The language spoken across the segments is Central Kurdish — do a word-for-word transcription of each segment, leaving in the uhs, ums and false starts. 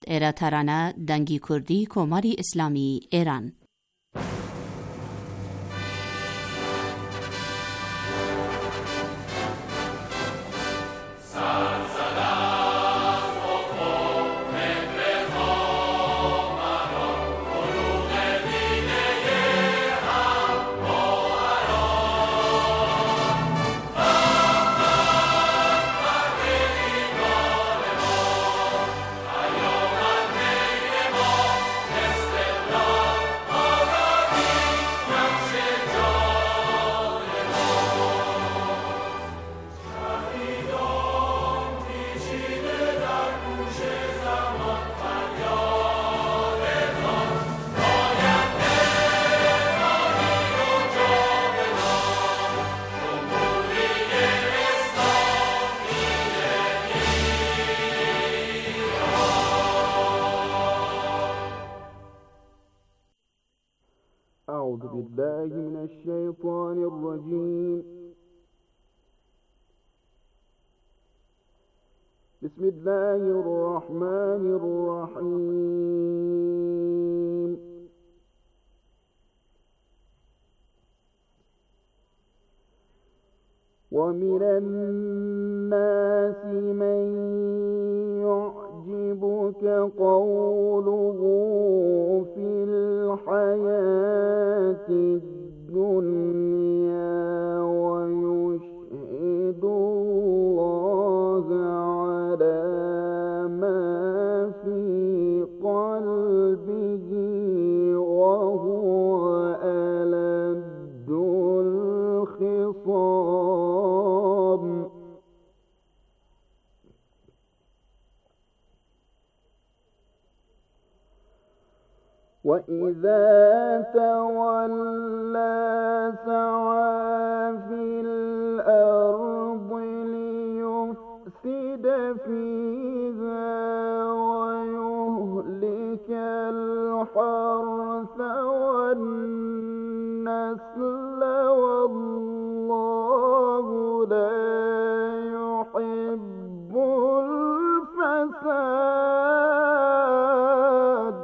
ایرا ترانه دنگی کردی کماری اسلامی ایران. أعوذ بالله من الشيطان الرجيم. بسم الله الرحمن الرحيم. ومن الناس من يعجبك قوله في الحياة الدنيا ويشهد الله على ما في قلبه وهو ألد الخصام. وإذا تولى سعى في الأرض ليفسد فيها ويهلك الحرث والنسل والله لا يحب الفساد.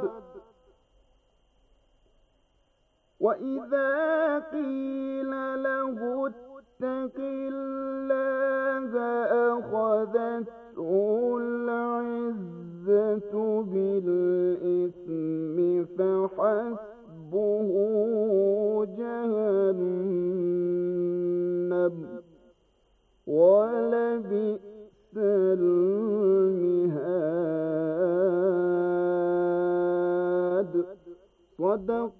وإذا قيل له اتق الله أخذته العزة بالإثم فحسبه جهنم ولبئس المهاد. صدق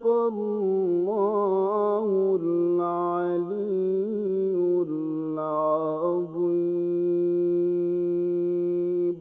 الله العلي العظيم.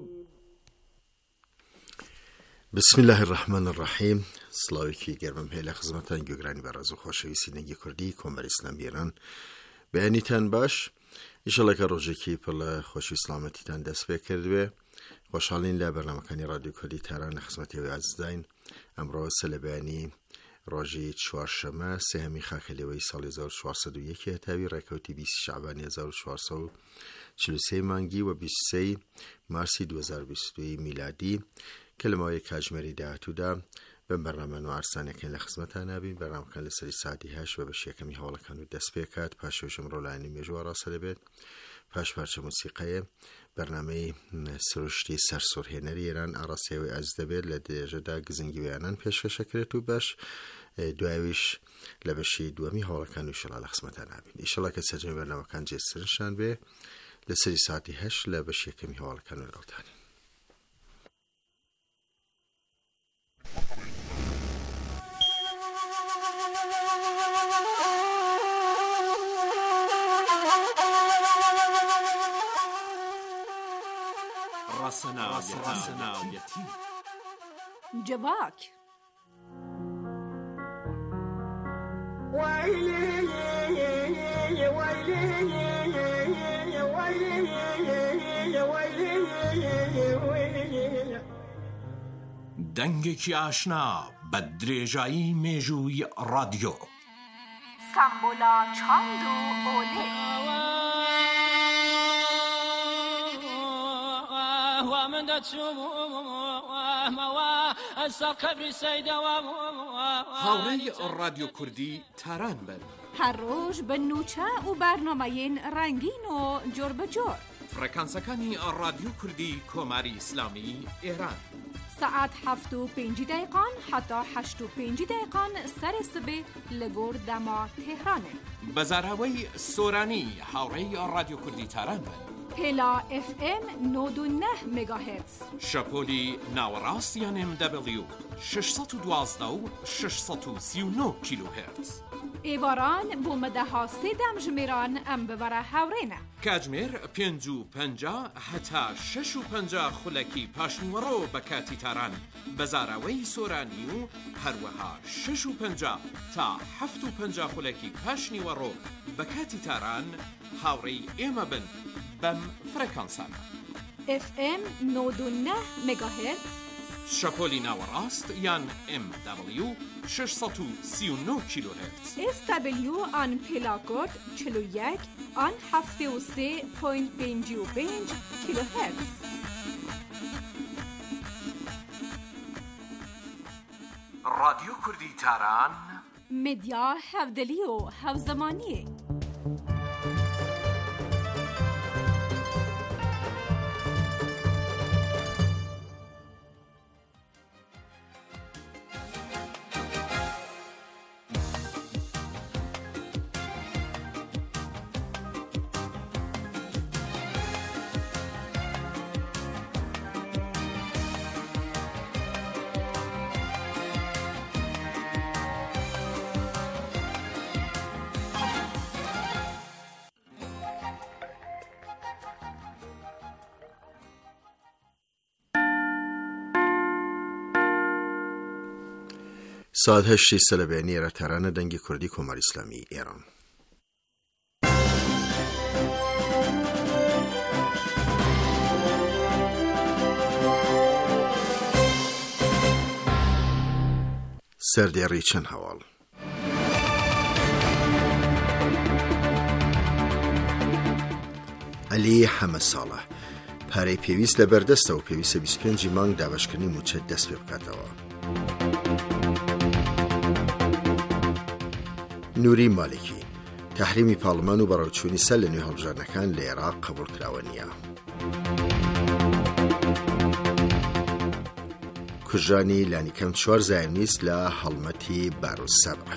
بسم الله الرحمن الرحیم. سلاوی گرمم هیله خدمتان گوگرانی بر از خوشویسی نگی کردی کمر اسلام ایران بیانیتان باش. ایشالله که روزی کی پل خوشی سلامتی تان دست بکرد و خوشحالین ل برنامه کنی رادیو کردی تهران خدمتی و عزیزین. امروز سال بیانی روزی چهارشنبه سوم خرداد سال هزار و چهارصد و یک هجری رکوتی بیست شعبان هزار و چهارصد و چهل و سه مانگی و بیست و سه مارس دو هزار و بیست و دو میلادی کلمه کاجمری دهاتو دا به برنامه نو ارسانه که لخدمت نبین برنامه کن لسری ساعتی هشت و بشه کمی حوالا کنو دست بکرد پاشوشم رولانی میجوارا ساله بید پاش پارچه موسیقی برنامه سروشتی سرسور هنری ایران عراسی و از دبیر لدیجه دا گزنگی بیانان پیش شکرتو باش دوایویش لبشی دوامی حوالا کنو ایشالا لخدمت نبین ایشالا که سجمی برنامه کن جسرنشان به لسری ساعتی هشت لبشی کمی حوالا کنو روتانی. رسنایتی جواک دنگێکی ئاشنا بە درێژایی مێژووی رادیۆ سامبولا چاند و ئۆلێ من دەچوو هاوڕێی ڕادیۆ کوردی تاران بن. هەر ڕۆژ بە نوچە و بەرنامەیەن ڕەنگین و جۆر بەجۆر. فرەکانسەکانی ڕادیۆ کوردی کۆماری ئیسلامی ئێران. سعات هەفت و پێنجی دقیقان حتا هەشت و پێنجی دقیقان سەرێ سبێ لە گۆر دەما تێهرانێ. بەزاراوەی سۆرانی هاوڕێی ڕادیۆ کوردی تاران بن. هێلا ئف ئێم نۆد و نە مێگاهێرتز. شەپۆلی ناوەڕاستیان ئێم دەبلیو شەشسەد و دوازدە و شەشسەد و سی و نۆ کیلۆهێرتز. ئێواران بۆ مەدەها سێدەم ژمێران ئەم ببەرە هاوڕێنە. کاتژمێر پێنج و پەنجا هەتا شەش و پەنجا خولەکی پاشنیوەڕۆ بە کاتی تاران بەزاراوەی سۆرانی و هەروەها شەش و پەنجا تا هەفت و پەنجا خولەکی پاشنیوەڕۆ بە کاتی تاران هاوڕێی ئێمە بن بەم فرەکانسانە. ئف ئێم نۆد و نە مێگاهێرتز. شەپۆلی ناوەڕاست یان ئێم دەبلیو شەشسەد و سی و نۆ کیلۆهێرتز. ئێس دەبلیو ئان پێلاکۆد چل و یەک ئان هەفتێ و سێ پۆینت پێنجی و پێنج کیلۆهێرتز. ڕادیۆ کوردی تاران مدیا هەودەلی و هەوزەمانیە. ساعت هەشتی سەلەبێنی ئێرە تارانە دەنگی کوردی کۆماری ئیسلامی ئێران. سەردێڕی چەند هەواڵ. عەلی حەمە ساڵح پارەی پێویست لە بەردەستە و پێویستە بیست و پێنجی مانگ دابەشکردنی موچەت دەست پێ بکاتەوە. نوری مالکی تحریمی پاڵمان و بەڕێوەچوونی سەر لە نوێ هەڵبژاردنەکان لە عێراق قبول کراوە نییە. کوژانی لانیکەم چوار زایۆنیست لە هەڵمەتی بارودسەبع.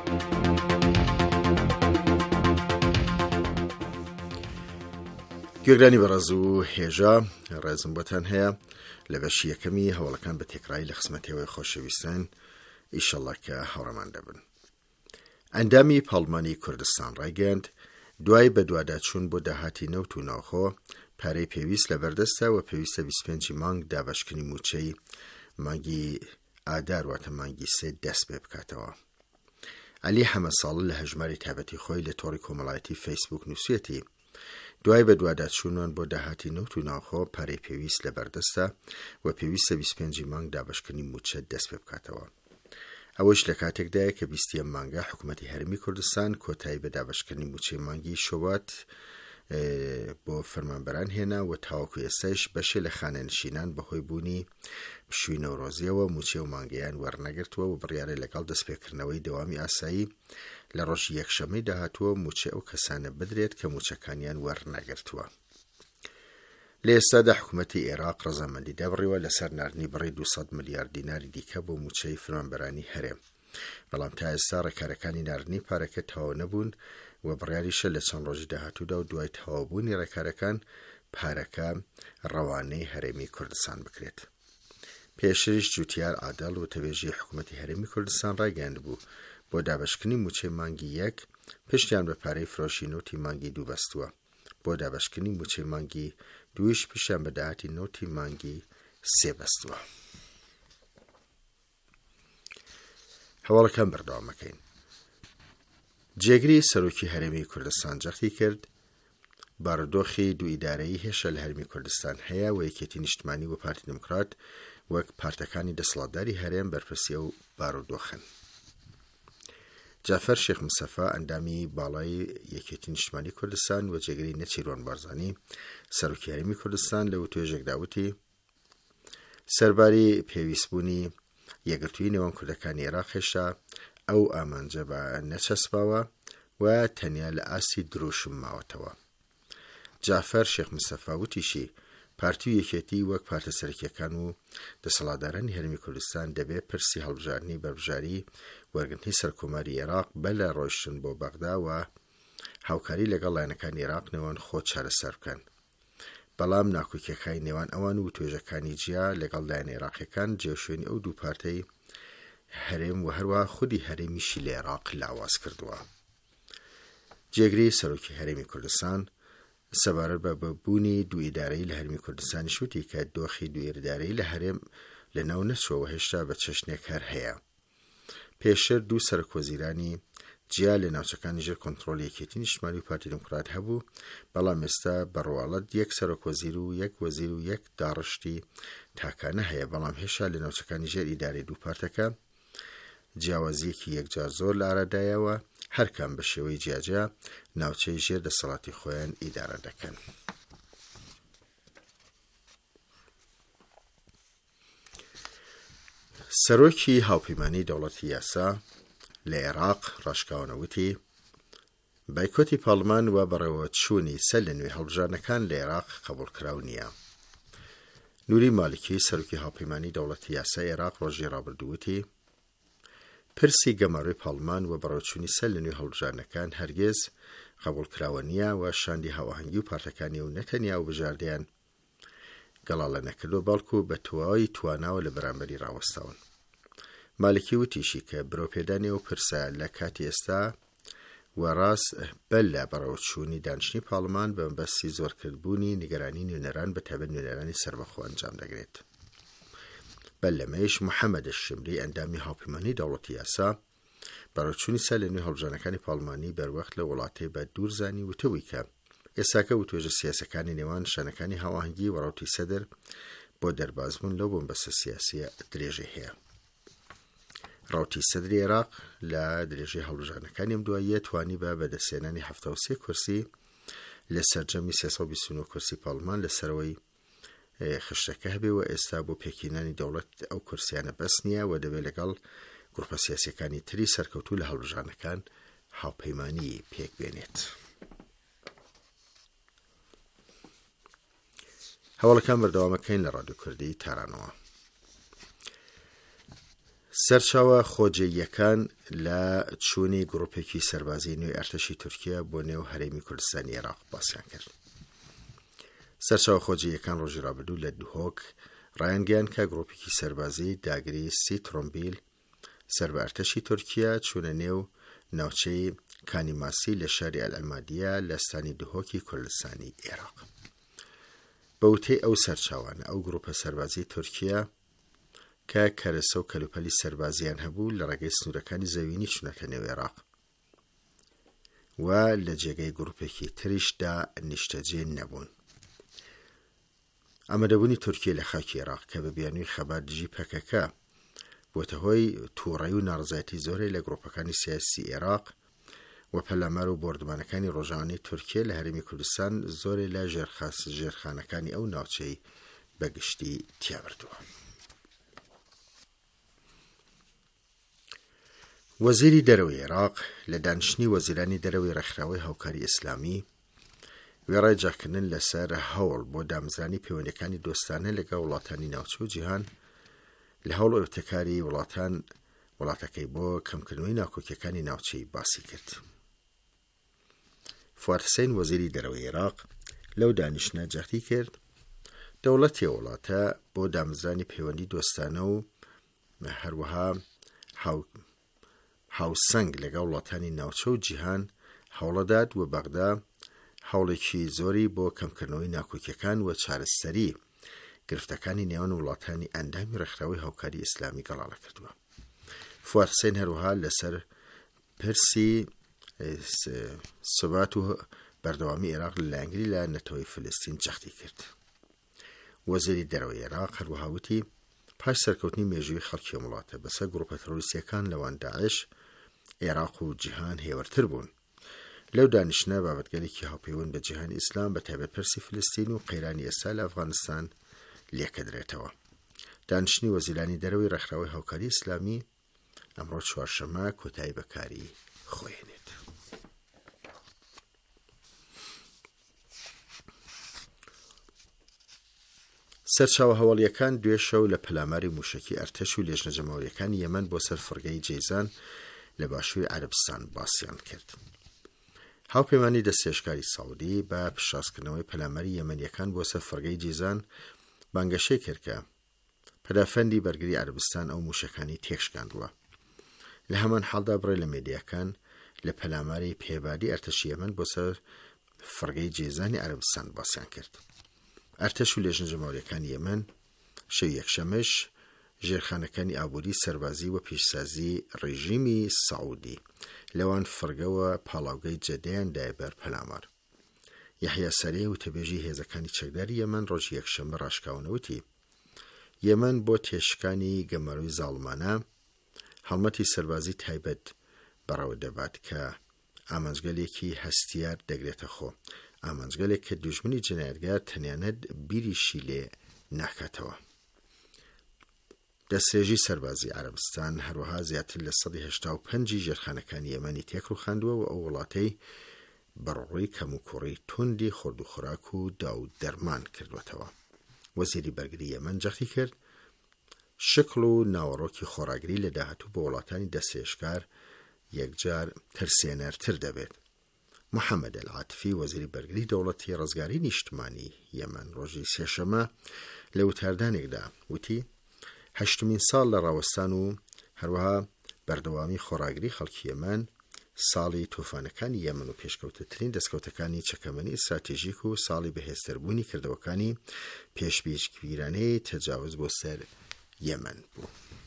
گوێگرانی بەڕێز و هێژە ڕێزم بۆتان هەیە لە بەشی یەکەمی هەوڵەکان بە تێکرایی لە خزمەتەوەی خۆشەویستان ئیشەڵڵا کە هەوڕەمان دەبن. ئەندامی پاڵمانی کوردستان ڕایگەیاند دوای بە دوواداچوون بۆ داهاتی نەوت و ناوخۆ پارەی پێویست لە بەردەستە و پێویستە بیست و پێنجی مانگ دابەشکردنی موچەی مانگی ئادار واتە مانگی سێ دەست پێ بکاتەوە. عەلی حەمە ساڵح لە هەژماری تایبەتی خۆی لە تۆڕی کۆمەڵایەتی فەیسبوک نووسێتی دوای بە دوواداچوونان بۆ داهاتی نەوت و ناوخۆ پارەی پێویست لە بەردەستە و پێویستە بیست و پێنجی مانگ دابەشکردنی موچە دەست پێ بکاتەوە. ئەوەش لە کاتێکدایە کە بیستیەم مانگە حکوومەتی هەرێمی کوردستان کۆتایی بە دابەشکردنی موچەی مانگی شۆوات بۆ فەرمانبەران هێنا و تاوەکو ئێستاش بەشێ لە خانەنشینان بەهۆی بوونی پشووی نەورۆزیەوە موچێ و مانگەیان وەرنەگرتووە و بڕیارە لەگەڵ دەستپێکردنەوەی دەوامی ئاسایی لە ڕۆژی یەکشەمەی داهاتووە موچێ ئەو کەسانە بدرێت کە موچەکانیان وەرنەگرتووە. لە ئێستادا حکوومەتی عێراق ڕەزامەندی دەبڕیوە لەسەر ناردنی بڕی دووسەد ملیار دیناری دیکە بۆ موچەی فەرمانبەرانی هەرێم، بەڵام تا ئێستا ڕێکارەکانی ناردنی پارەکە تەواو نەبوون و بڕیاریشە لە چەند ڕۆژی داهاتوودا و دوای تەواوبوونی ڕێکارەکان پارەکە ڕەوانەی هەرێمی کوردستان بکرێت. پێشتریش جوتیار عادەڵ و تەوێژی حکوومەتی هەرێمی کوردستان ڕایگەیاند بوو بۆ دابەشکردنی موچەی مانگی یەک پشتیان بە پارەی فرۆشی نۆتی مانگی دوو بەستووە، بۆ دابەشکردنی موچەی مانگی دویش پیشیان بە داهاتی نۆتی مانگی سێ بەستووە. هەواڵەکان بەردەوامەکەین. جێگری سەرۆکی هەرێمی کوردستان جەختی کرد بارودۆخی دوو ئیدارەیی هێشە لە هەرێمی کوردستان هەیە و یەکێتی نیشتمانی و پارتی دموکرات وەک پارتەکانی دەسەڵاتداری هەرێم بەرپرسیە و بارودۆخن. جافەر شێخ موسەفا ئەندامی باڵای یەکێتی نیشتمانی کوردستان و جێگەری نەچیروان بارزانی سەرۆکی هەرێمی کوردستان لە توێژێکدا وتی سەرباری پێویستبوونی یەکگرتووی نێوان کوردەکانی عێراقیشە ئەو ئامانجە بە نەچەسپاوە و تەنیا لە ئاسی دروشم ماوەتەوە. جافەر شێخ مستەفا وتیشی پارتی و یەکێتی وەک پارتە سەرەکیەکان و دەسەڵاتدارانی هەرێمی کوردستان دەبێت پرسی هەڵبژاردنی بەربژاری وەرگرتنی سەرکۆماری عێراق بەلە ڕۆیشتن بۆ بەغدا و هاوکاری لەگەڵ لایەنەکانی عێراق نێوان خۆ چارەسەر بکەن. بەڵام ناکۆکیەکانی نێوان ئەوان و توێژەکانی جیا لەگەڵ لایەنە عێراقیەکان جێشوێنی ئەو دوو پارتەی هەرێم و هەروە خودی هەرێمیشی لە عێراق لاواز کردووە. جێگری سەرۆکی هەرێمی کوردستان سەبارەت بە بەبوونی دوو ئیدارەی لە هەرێمی کوردستانی شوتی کە دۆخی دوو ئیدارەی لە هەرێم لەناو نەچۆوە هێشتا بە چەشنێک هەر هەیە. پێشتر دوو سەرۆکوەزیرانی جیا لە ناوچەکانی ژێر کۆنتڕۆلی یەکێتی نیشتیمانی و پارتی دموکرات هەبوو، بەڵام ئێستا بەڕواڵەت یەک سەرۆکوەزیر و یەک وەزیر و یەک داڕشتی تاکانە هەیە، بەڵام هێشتا لە ناوچەکانی ژێر ئیدارەی دوو پارتەکە جیاوازیەکی یەکجار زۆر لە ئارادایەوە، هەرکەم بە شێوەی جیاجا ناوچەی ژێر دەسەڵاتی خۆیان ئیدارە دەکەن. سەرۆکی هاوپەیمانی دەوڵەتی یاسا لە عێراق ڕاشکاوانەوتی بایکۆتی پاڵمان و بەڕێوەچوونی سەر لە نوێ هەڵبژاردنەکان لە عێراق قبوڵکراو نییە. نوری مالکی سەرۆکی هاوپەیمانی دەوڵەتی یاسای عێراق ڕۆژی ڕابردووتی پرسی گەماڕووی پاڵمان و بەڕێوەچوونی سەر لە نوێ هەڵبژاردنەکان هەرگیز قبوڵکراوە نییە و شاندی هاوەهەنگی و پارتەکانی و نەتەنیا و بژاردەیان گەڵاڵە نەکردو، بەڵکو بە تەواوی تواناوە لە بەرامبەری ڕاوەستاون. مالکی وتیشی کە برۆپێدانی و پرسە لە کاتی ئێستا و ڕاست بەل لە بەڕێوەچوونی دانیشتنی پاڵمان بە مەبەستی زۆرکردبوونی نیگەرانی نوێنەران بە تایبەت نوێنەرانی سەربەخۆ ئەنجام دەگرێت. بەل لەمەیش محەممەد شمری ئەندامی هاوپەیمانی دەوڵەتی یاسا بەڕێوەچوونی سەر لە نوێ هەڵبژاردنەکانی پاڵمانی بەروەخت لە وڵاتەی بە دوورزانی وتەوەی کە ئێستاکە و توێژە سیاسەکانی نێوان شانەکانی هاوەهەنگی و ڕاوتی سەدر بۆ دەربازبوون لەو بۆمبەستە سیاسیە درێژە هەیە. ڕاوتی سەدری عێراق لە درێژەی هەڵبژاردنەکانی ئەم دواییە توانی بە بەدەستهێنانی هەفتە و سێ کورسی لە سەرجەمی سێسەد و بیست و نۆ کورسی پاڵمان لەسەرەوەی خشتەکە هەبێ و ئێستا بۆ پێکهێنانی دەوڵەت ئەو کورسیانە بەس نییە و دەبێت لەگەڵ گروپە سیاسیەکانی تری سەرکەوتوو لە هەڵبژاردنەکان هاوپەیمانی پێک بێنێت. هەواڵەکان بەردەوامەکەین لە ڕادیۆ کوردی تارانەوە. سەرچاوە خۆجێیەکان لە چوونی گروپێکی سەربازی نوێی ئەرتەشی تورکیا بۆ نێو هەرێمی کوردستانی عێراق باسییان کرد. سەرچاوە خۆجێیەکان ڕۆژی ڕابردوو لە دوهۆک ڕایانگەیان کە گروپێکی سەربازی داگری سی ترۆمبیل سەر بە ئەرتەشی تورکیا چوونە نێو ناوچەی کانیماسی لە شاری ئەلعەمادیە لە ستانی دوهۆکی کوردستانی عێراق. بەوتەی ئەو سەرچاوانە ئەو گروپە سەربازی تورکیا کە کەرەسە و کەلوپەلی سەربازیان هەبوو لە ڕێگەی سنوورەکانی زەوینی چونەتە نێو عێراق و لە جێگەی گروپێکی تریشدا نیشتەجێ نەبوون. ئامادەبوونی تورکیا لە خاکی عێراق کە بە بیانووی خەبات دژی پەکەکە بۆتە هۆی تووڕەیی و ناڕزایەتی زۆرێک لە گروپەکانی سیاسی عێراق و پەلامار و بۆردمانەکانی ڕۆژانەی تورکیا لە هەرێمی کوردستان زۆرێک لە ژێرخانەکانی ئەو ناوچەی بەگشتی تیابردووە. وەزیری دەرەوەی عێراق لە دانیشتنی وەزیرانی دەرەوەی ڕێکخراوەی هاوکاری ئیسلامی وێڕای جاکردن لەسەر هەوڵ بۆ دامزرانی پەیوەندیەکانی دۆستانە لەگەڵ وڵاتانی ناوچە و جیهان لە هەوڵ ئەوتەکاری وڵاتان وڵاتەکەی بۆ کەمکردنەوەی ناکۆکیەکانی ناوچەی باسی کرد. فواد حوسێن وەزیری دەرەوەی عێراق لەو دانیشتنە جەختی کرد دەوڵەتی وڵاتە بۆ دامزرانی پەیوەندی دۆستانە و هەروەها هاوسەنگ لەگەڵ وڵاتانی ناوچە و جیهان هەوڵەدات و بەغدا هەوڵێکی زۆری بۆ کەمکردنەوەی ناکۆکیەکان و چارەسەری گرفتەکانی نێوان وڵاتانی ئەندامی ڕێکخراوەی هاوکاری ئیسلامی گەڵاڵە کردووە. فواد حوسێن هەروەها لەسەر پرسی سبات و بەردەوامی عێراق لە لایەنگری لە نەتەوەی فلستین جەختی کرد. وەزیری دەرەوەی عێراق هەروەها وتی پاش سەرکەوتنی مێژووی خەڵکی وڵاتە بەسەر گروپە تەرۆریستیەکان لەوان داعش عێراق و جیهان هێورتر بوون. لەو دانیشتنە بابەتگەلێکی هاوپەیوەند بە جیهانی ئیسلام بە تایبەت پرسی فلستین و قەیرانی ئێستا لە ئەفغانستان لێکە درێتەوە. دانیشتنی وەزیرانی دەرەوەی ڕێکخراوەی هاوکاری ئیسلامی ئەمڕۆ چوارشەممە کۆتایی بەکاری خۆێنێت. سەرچاوە هەواڵیەکان دوێ شەو لە پەلاماری موشکی ئەرتەش و لێژنە جەماوەریەکانی یەمەن بۆ سەر فڕگەی جەیزان لە باشووری عەرەبستان باسییان کرد. هاوپەیمانی دەستێشکاری ساوودی بە پشاسکردنەوەی پەلاماری یەمەنیەکان بۆ سەر فڕگەی جەیزان بانگەشەی کرد کە پەدافەندی بەرگری عەرەبستان ئەو موشەکانی تێکشکاندووە. لە هەمان حاڵدا بڕێ لە مێدیەکان لە پەلاماری پێبادی ئەرتەشی یەمەن بۆ سەر فڕگەی جێزانی عەرەبستان باسییان کرد. ئەرتەش و لێژنە جەماوەریەکانی یەمەن شەو یەکشەمەش ژێرخانەکانی ئابووری سەربازی و پیشسازی ڕێژیمی ساوودی لەوان فڕگەوە پاڵاوگەی جەدەیان دایە بەر پەلامار. یەحیا سەریع وتەبێژی هێزەکانی چەکداری یەمەن ڕۆژی یەکشەممە ڕاشکاونەوتی یەمەن بۆ تێشکانی گەمەڕووی زاڵمانە هەڵمەتی سەربازی تایبەت بەڕەوە دەبات کە ئامانجگەلێکی هەستیار دەگرێتە خۆ، ئامانجگەلێک کە دوژمنی جنایەتگار تەنیانەت بیریشی لێ ناکاتەوە. دەستێژی سەربازی عەرەبستان هەروەها زیاتر لە سەدی هەشتا و پەنجی ژێرخانەکانی یەمەنی تێکڕووخاندووە و ئەو وڵاتەی بەڕووی کەموکوڕی توندی خورد و خوراک و داو دەرمان کردوێتەوە. وەزیری بەرگری یەمەن جەختی کرد شکڵ و ناوەڕۆکی خۆراگری لە داهاتوو بۆ وڵاتانی دەستێشکار یەکجار ترسێنەرتر دەبێت. محەممەد ئەلعاتفی وەزیری بەرگری دەوڵەتی ڕزگاری نیشتمانی یەمەن ڕۆژی سێشەمە لە وتاردانێکدا وتی هەشتمین ساڵ لە ڕاوەستان و هەروەها بەردەوامی خۆراگری خەڵکی یەمەن ساڵی تۆفانەکانی یەمەن و پێشکەوتترین دەستکەوتەکانی چەکەمەنی ئستراتێژیک و ساڵی بەهێزتربوونی کردەوەکانی پێشبیشگیرانەی تەجاوز بۆ سەر یەمەن بوو.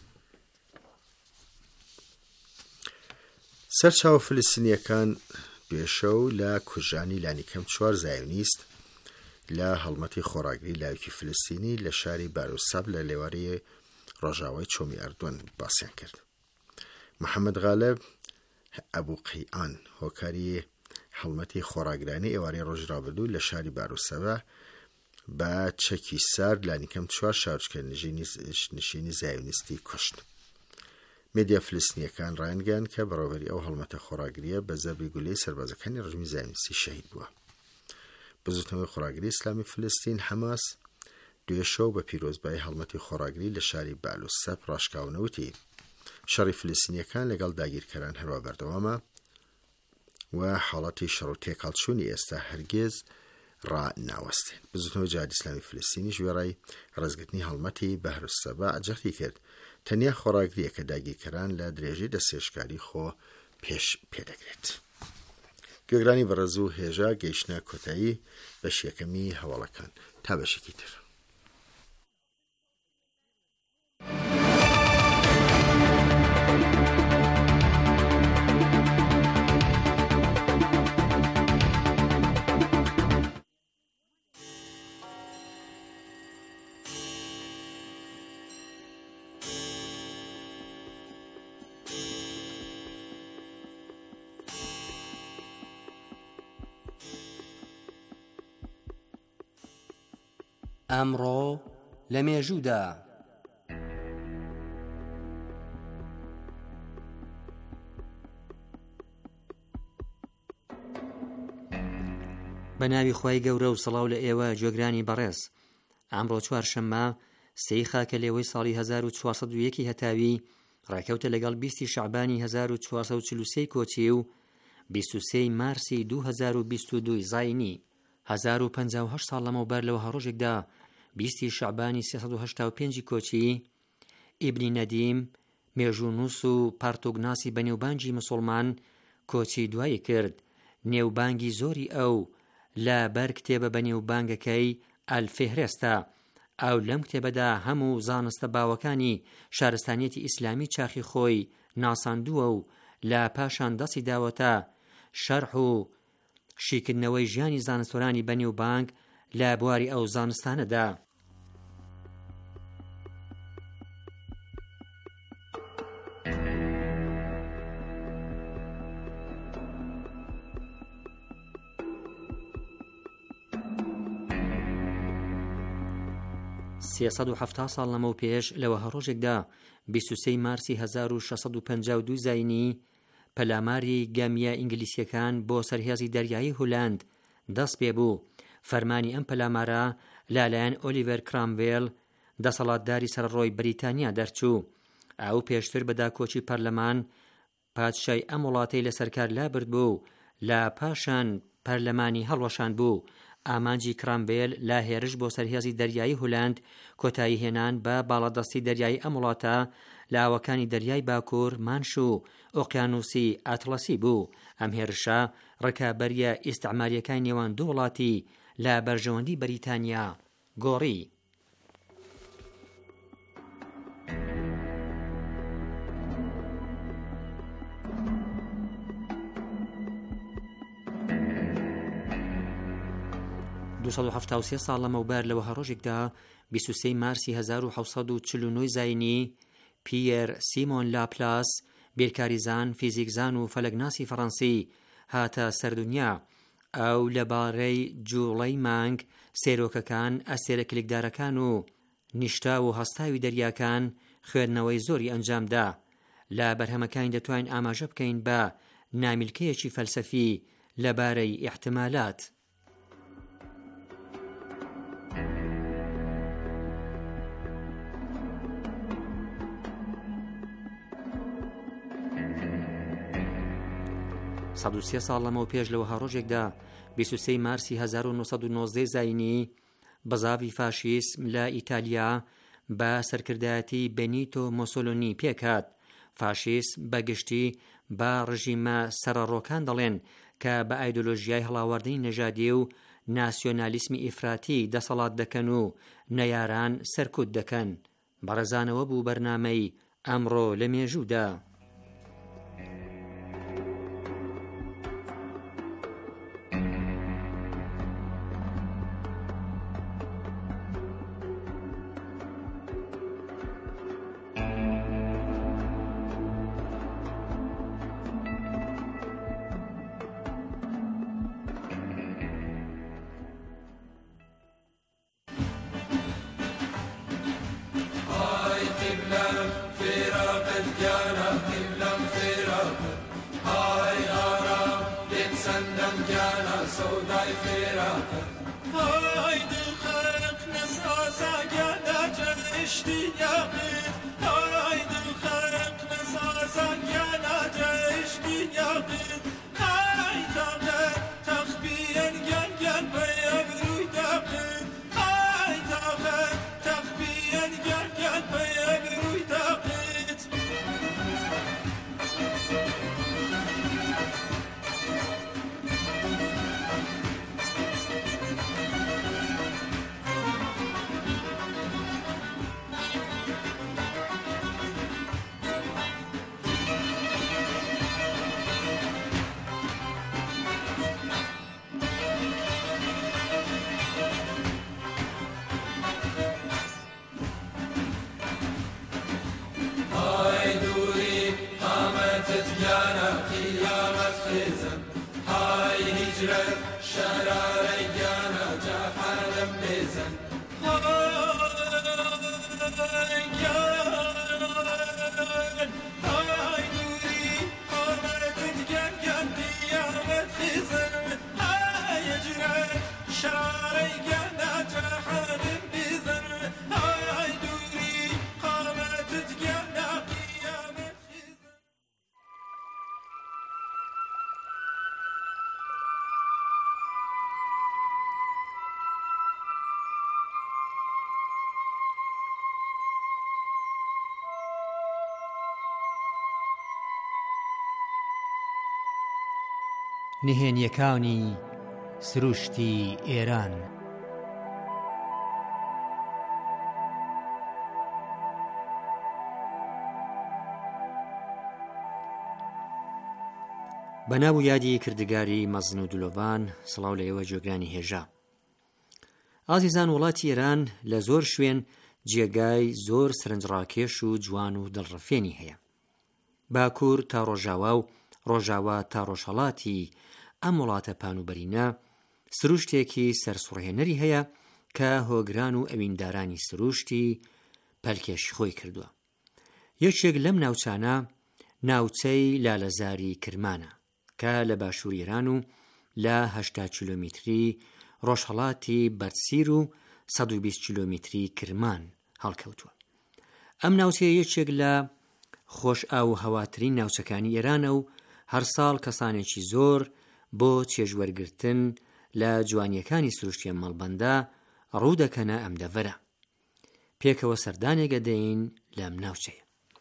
سەرچاوە فلستینیەکان دوێشەو لە کوژانی لانیکەم چوار زایۆنیست لە هەڵمەتی خۆراگری لایەکی فلستینی لە شاری بارۆساب لە لێواری ڕۆژاوای چۆمی ئەردوان باسییان کرد. محەممەد غالب ئەبوو قەیئان هۆکاری هەڵمەتی خۆراگرانی ئێوارەی ڕۆژڕابردوو لە شاری بارۆسەبە بە چەکی سارد لانیکەم چوار شارچکە نشینی زایۆنیستی کوشت. مێدیا فلستینیەکان ڕایانگەیاند کە بەڕێوەبەری ئەو هەڵمەتە خۆراگریە بە زەربی گولەی سەربازەکانی ڕژمی زایۆنیستی شەهید بووە. بزوتنەوەی خۆراگری ئیسلامی فلستین حەماس دوێشەو بە پیرۆزبایی هەڵمەتی خۆراگری لە شاری بەلوسەب ڕاشکاونەوتی شەڕی فلستینیەکان لەگەڵ داگیرکەران هەروە بەردەوامە و حاڵەتی شەڕ و تێکەڵچوونی ئێستا هەرگیز ڕناوەستێن. بزوتنەوەی جیهادی ئیسلامی فلستینی ژێڕای ڕێزگرتنی هەڵمەتی بەهرسەبا جەختی کرد تەنیا خۆراگریە کە داگیرکەران لە درێژی دەستێشکاری خۆ پێش پێدەگرێت. گوێگرانی بەڕێز و هێژا گەیشتنە کۆتایی بەش یەکەمی هەواڵەکان تا بەشێکی تر. ئەمڕۆ لە مێژوودا بە ناوی خۆی گەورە و سڵاو لە ئێوە گوێگرانی بەڕێز. ئەمڕۆ چوارشەممە سێی خاکە لێوەی ساڵی هەزار و چوارسەد و یەکی هەتاوی ڕاکەوتە لەگەڵ بیستی شەعبانی هەزار و چوارسەد و چل و سێ کۆچی و بیست و سێی مارسی دوو هەزار و بیست و دوو زاینی هەزار و پەنجا و هەشت ساڵ لەمەوبەر لەوە هەڕۆژێکدا بیستی شەعبانی سێسەد و هەشتا و پێنجی کۆچی ئیبنی نەدیم مێژوونووس و پارتۆگناسی بەنێوبانگی مسڵمان کۆچی دوایی کرد. نێوبانگی زۆری ئەو لە بەر کتێبە بەنێوبانگەکەی ئەلفێهرێستە. ئەو لەم کتێبەدا هەموو زانستە باوەکانی شارستانیەتی ئیسلامی چاخی خۆی ناساندووە و لە پاشان دەستی داوەتە شەرح و شیکردنەوەی ژیانی زانستوەرانی بەنێوبانگ لە بواری ئەو زانستانەدا. سێسەد و هەفتاد ساڵ لەمە و پێش لەوە هەڕۆژێکدا بیست و سێی مارسی هەزار و شەشسەد و پەنجا و دوو زاینی پەلاماری گەمیە ئینگلیسیەکان بۆ سەرهێزی دەریایی هۆلاند دەست پێ بوو. فەرمانی ئەم پەلامارە لالایەن ئۆلیڤەر کرامڤێل دەسەڵاتداری سەرڕۆی بریتانیا دەرچوو. ئەو پێشتر بەدا کۆچی پەرلەمان پادشای ئەم وڵاتەی لە سەرکار لابرد بوو، لە پاشان پەرلەمانی هەڵوەشان بوو. ئامانجی کرامڤێل لا هێرش بۆ سەرهێزی دەریایی هۆلاند کۆتایی هێنان بە باڵەدەستی دەریایی ئەم وڵاتە لە ئاوەکانی دەریای باکوور، مانش و ئۆقیانوسی ئاتڵەسی بوو. ئەم هێرشە ڕکابەریە ئیستعماریەکانی نێوان دوو وڵاتی لە بەرژەوەندی بەریتانیا گۆڕی. دووسەد و هەفتاد و سێ ساڵ لەمەوبەر لەوە هەڕۆژێکدا بیست و سێی مارسی هەزار و حەوسەد و چل و نۆ زاینی پیەر سیمۆن لاپلاس بیرکاریزان، فیزیکزان و فەلەکناسی فەڕەنسی هاتە سەردونیا. ئەو لەبارەی جوڵەی مانگ، سێرۆکەکان، ئەستێرە کلکدارەکان و نیشتا و هەستاوی دەریاکان خوێندنەوەی زۆری ئەنجامدا. لە بەرهەمەکانی دەتوانین ئاماژە بکەین بە نامیلکەیەکی فەلسەفی لەبارەی ئیحتیمالات. سەد و سێ ساڵ لەمەوە پێش لەوە هەڕۆژێکدا بیست و سێی مارسی هەزار و نۆسەد و نۆزدە زاینی بەزاوی فاشیسم لە ئیتالیا بە سەرکردایەتی بەنیتۆ مۆسۆلینی پێکات. فاشیسم بەگشتی بە ڕژیمە سەرەڕۆکان دەڵێن کە بە ئایدۆلۆژیای هەڵاوەردنی نەژادی و ناسیۆنالیسمی ئیفراتی دەسەڵات دەکەن و نەیاران سەرکوت دەکەن. بەڕێزانەوە بوو بەرنامەی ئەمڕۆ لە مێژوودا. نهێنیەکانی سروشتی ئێران. بەناو یادی کردگاری مەزن و دلۆڤان، سڵاو لە ئێوە جۆگرانی هێژا. ئازیزان، وڵاتی ئێران لە زۆر شوێن جێگای زۆر سەرنجڕاکێش و جوان و دڵڕەفێنی هەیە. باکوور تا ڕۆژاوا و ڕۆژاوا تا ڕۆژهەڵاتی ئەم وڵاتە پانوبەرینە سروشتێکی سەرسوڕهێنەری هەیە کە هۆگران و ئەویندارانی سروشتی پەلکێشی خۆی کردووە. یەکێک لەم ناوچانە ناوچەی لالەزاری کرمانە کە لە باشوور ئێران و لە هەشتا کیلۆمتری ڕۆژهەڵاتی بەرسیر و سەد و بیست کیلۆمتری کرمان هەڵکەوتووە. ئەم ناوچەیە یەکێک لە خۆش ئاو هەواترین ناوچەکانی ئێرانە و هەر ساڵ کەسانێکی زۆر بۆ چێژوەرگرتن لە جوانیەکانی سروشتیە مەڵبەندە ڕوو دەکەنە ئەم دەڤەرە. پێکەوە سەردانێکە دەین لەم ناوچەیە.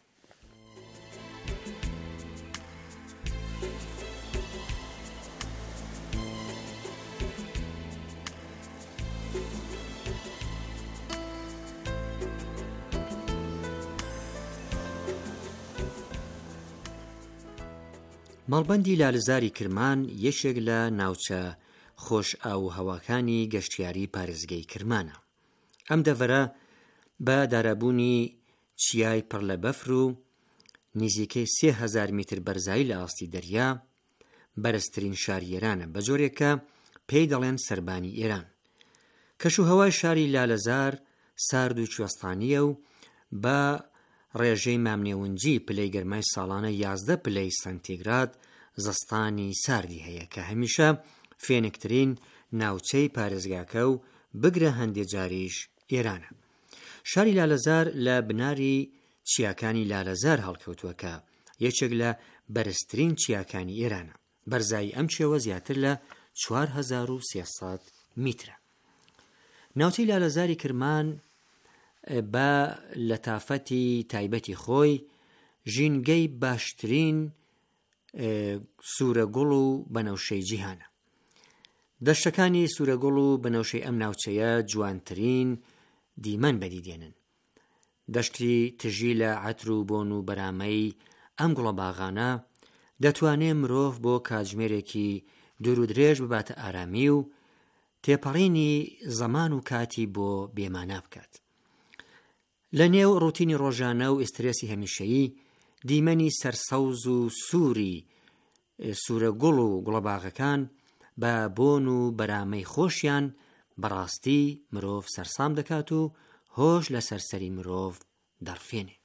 مەڵبەندی لالەزاری کرمان یەکێک لە ناوچە خۆش ئاو هەواکانی گەشتیاری پارێزگای کرمانە. ئەم دەڤەرە بە دارابوونی چیای پڕ لە بەفر و نزیکەی سێ هەزار میتر بەرزایی لە ئاستی دەریا بەرزترین شاری ئێرانە، بە جۆرێکە پێی دەڵێن سەربانی ئێران. کەشوهەوای شاری لالەزار سارد و کوێستانیە و بە ڕێژەی مامنێونجی پلەی گەرمای ساڵانە یازدە پلەی سانتیگراد زستانی ساردی هەیە کە هەمیشە فێنکترین ناوچەی پارێزگاکە و بگرە هەندێک جاریش ئێرانە. شاری لالەزار لە بناری چیاکانی لالەزار هەڵکەوتووە کە یەکێک لە بەرزترین چیاکانی ئێرانە. بەرزایی ئەم چێوە زیاتر لە چوار هەزار و سێسەد میترە. ناوچەی لالەزاری کرمان بە لەتافەتی تایبەتی خۆی ژینگەی باشترین سوورەگوڵ و بەنەوشەی جیهانە. دەشتەکانی سوورەگوڵ و بەنەوشەی ئەم ناوچەیە جوانترین دیمەن بەدیدێنن. دەشتی تژی لە عەتر و بۆن و بەرامەی ئەم گوڵە باغانە دەتوانێت مرۆڤ بۆ کاتژمێرێکی دوور و درێژ بباتە ئارامی و تێپەڕینی زەمان و کاتی بۆ بێمانە بکات. لە نێو ڕوتینی ڕۆژانە و ئیسترێسی هەمیشەیی دیمەنی سەرسەوز و سووری سوورەگوڵ و گوڵەباغەکان بە بۆن و بەرامەی خۆشیان بەڕاستی مرۆڤ سەرسام دەکات و هۆش لە سەرسەری مرۆڤ دەڕفێنێ.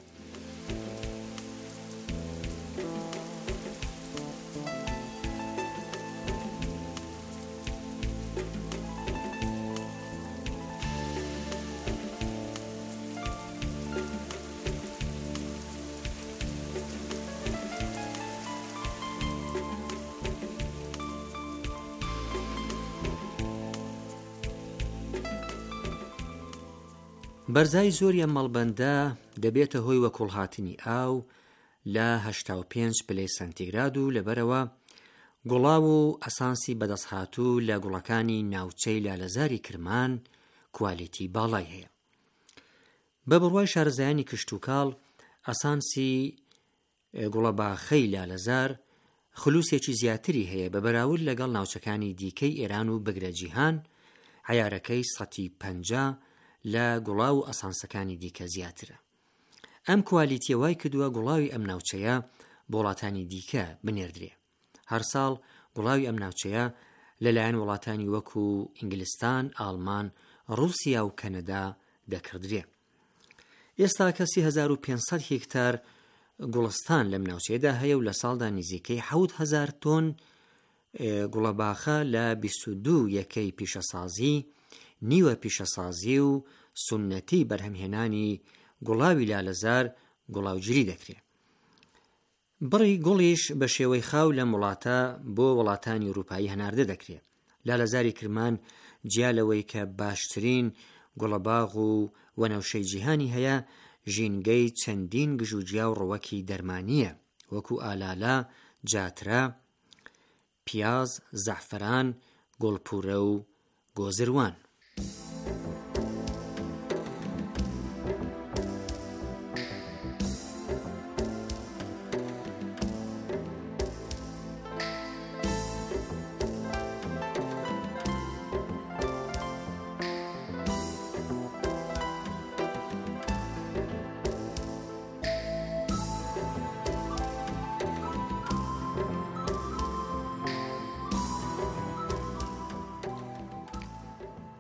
بەرزای زۆری ئەم مەڵبەندە دەبێتە هۆی وەکوڵهاتنی ئاو لە هەشتا و پێنج پلەی سانتیگراد و لەبەرەوە گوڵاو و ئەسانسی بەدەستهاتوو لە گوڵەکانی ناوچەی لالەزاری کرمان کوالیتی باڵای هەیە. بە بڕوای شارەزایانی کشتوکاڵ ئەسانسی گوڵەباخەی لالەزار خلووسێکی زیاتری هەیە بە بەراورد لەگەڵ ناوچەکانی دیکەی ئێران و بگرە جیهان. عیارەکەی سەتی پەنجا لە گوڵاو و ئەسانسەکانی دیکە زیاترە. ئەم کوالیتیە وای کردووە گوڵاوی ئەم ناوچەیە بۆ وڵاتانی دیکە بنێردرێ. هەر ساڵ گوڵاوی ئەم ناوچەیە لەلایەن وڵاتانی وەکو ئینگلیستان، ئاڵمان، ڕووسیا و کەنەدا دەکردرێ. ئێستا کەسی هەزار و پێنج سەد هێکتار گوڵستان لەم ناوچەیەدا هەیە و لە ساڵدا نزیکەی حەوت هەزار تۆن گوڵەباخە لە بیست و دوو یەکەی پیشەسازی، نیوە پیشەسازی و سونەتی بەرهەمهێنانی گوڵاوی لالەزار گوڵاوگیری دەکرێت. بڕی گوڵیش بە شێوەی خاو لە وڵاتە بۆ وڵاتانی ئەوروپایی هەناردە دەکرێت. لالەزاری کرمان جیا لەوەی کە باشترین گوڵەباغ و وەنەوشەی جیهانی هەیە، ژینگەی چەندین گژوجیا و ڕوەکی دەرمانیە وەکو ئالالا، جاترا، پیاز، زەعفران، گوڵپورە و گۆزروان.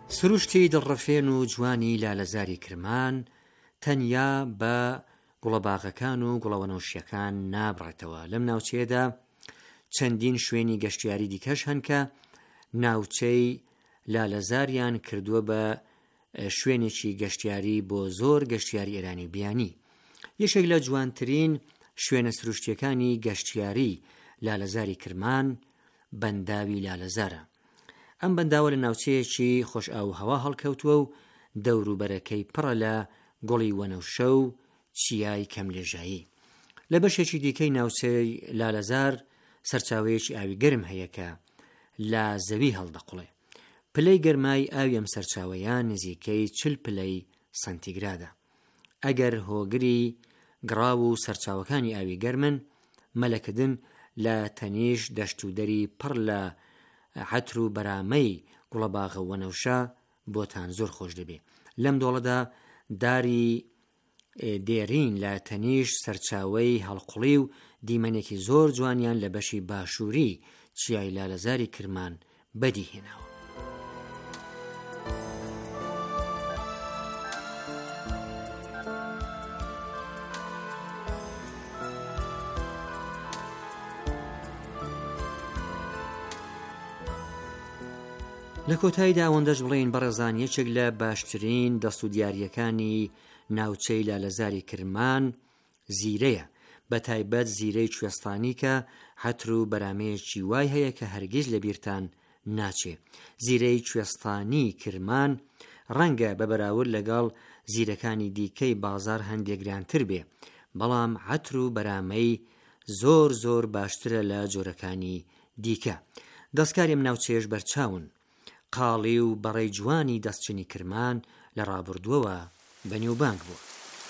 سروشتی دڵڕەفێن و جوانی لالەزاری کرمان تەنیا بە گوڵەباغەکان و گوڵەوەنەوشیەکان نابڕێتەوە. لەم ناوچەیەدا چەندین شوێنی گەشتیاری دیکەش هەن کە ناوچەی لالەزاریان کردووە بە شوێنێکی گەشتیاری بۆ زۆر گەشتیاری ئێرانی و بیانی. یەکێک لە جوانترین شوێنە سروشتیەکانی گەشتیاری لالەزاری کرمان بەنداوی لالەزارە. ئەم بەنداوە لە ناوچەیەکی خۆش ئاو هەوا هەڵکەوتووە و دەوروبەرەکەی پڕە لە گوڵی وەنەوشە و چیای کەملێژایی. لە بەشێکی دیکەی ناوچەی لالەزار سەرچاوەیەکی ئاوی گەرم هەیە کە لە زەوی هەڵدەقوڵێ. پلەی گەرمای ئاوی ئەم سەرچاوەیان نزیکەی چل پلەی سانتیگرادە. ئەگەر هۆگری گڕاو و سەرچاوەکانی ئاوی گەرمن، مەلەکردن لە تەنیش دەشت و دەری پڕ لە عەتر و بەرامەی گوڵەباغە وەنەوشە بۆتان زۆر خۆش دەبێ. لەم دۆڵەدا داری دێرین لە تەنیش سەرچاوەی هەڵقوڵی و دیمەنێکی زۆر جوانیان لە بەشی باشووری چیای لالەزاری کرمان بەدی هێناوە. لە کۆتاییدا ئەوەندەش بڵێن بەڕێزان یەکێک لە باشترین دەست و دیاریەکانی ناوچەی لالەزاری کرمان زیرەیە، بە تایبەت زیرەی کوێستانی کە عەتر و بەرامەیەکی وای هەیە کە هەرگیز لە بیرتان ناچێ. زیرەی کوێستانی کرمان ڕەنگە بە بەراورد لەگەڵ زیرەکانی دیکەی بازار هەندێک گرانتر بێ، بەڵام عەتر و بەرامەی زۆر زۆر باشترە لە جۆرەکانی دیکە. دەستکاری ئەم ناوچەیەش بەرچاون. قاڵی و بەڕێی جوانی دەستچنی کرمان لە ڕابردووەوە بەنێوبانگ بوو.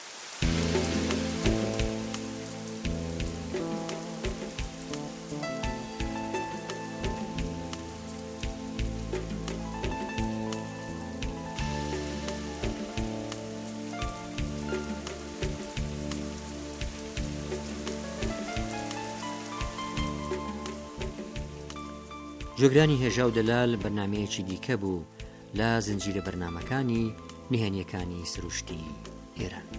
جۆگرانی هێژا و دەلال بەرنامەیەکی دیکە بوو لە زنجیرە بەرنامەکانی نهێنیەکانی سروشتی ئێران.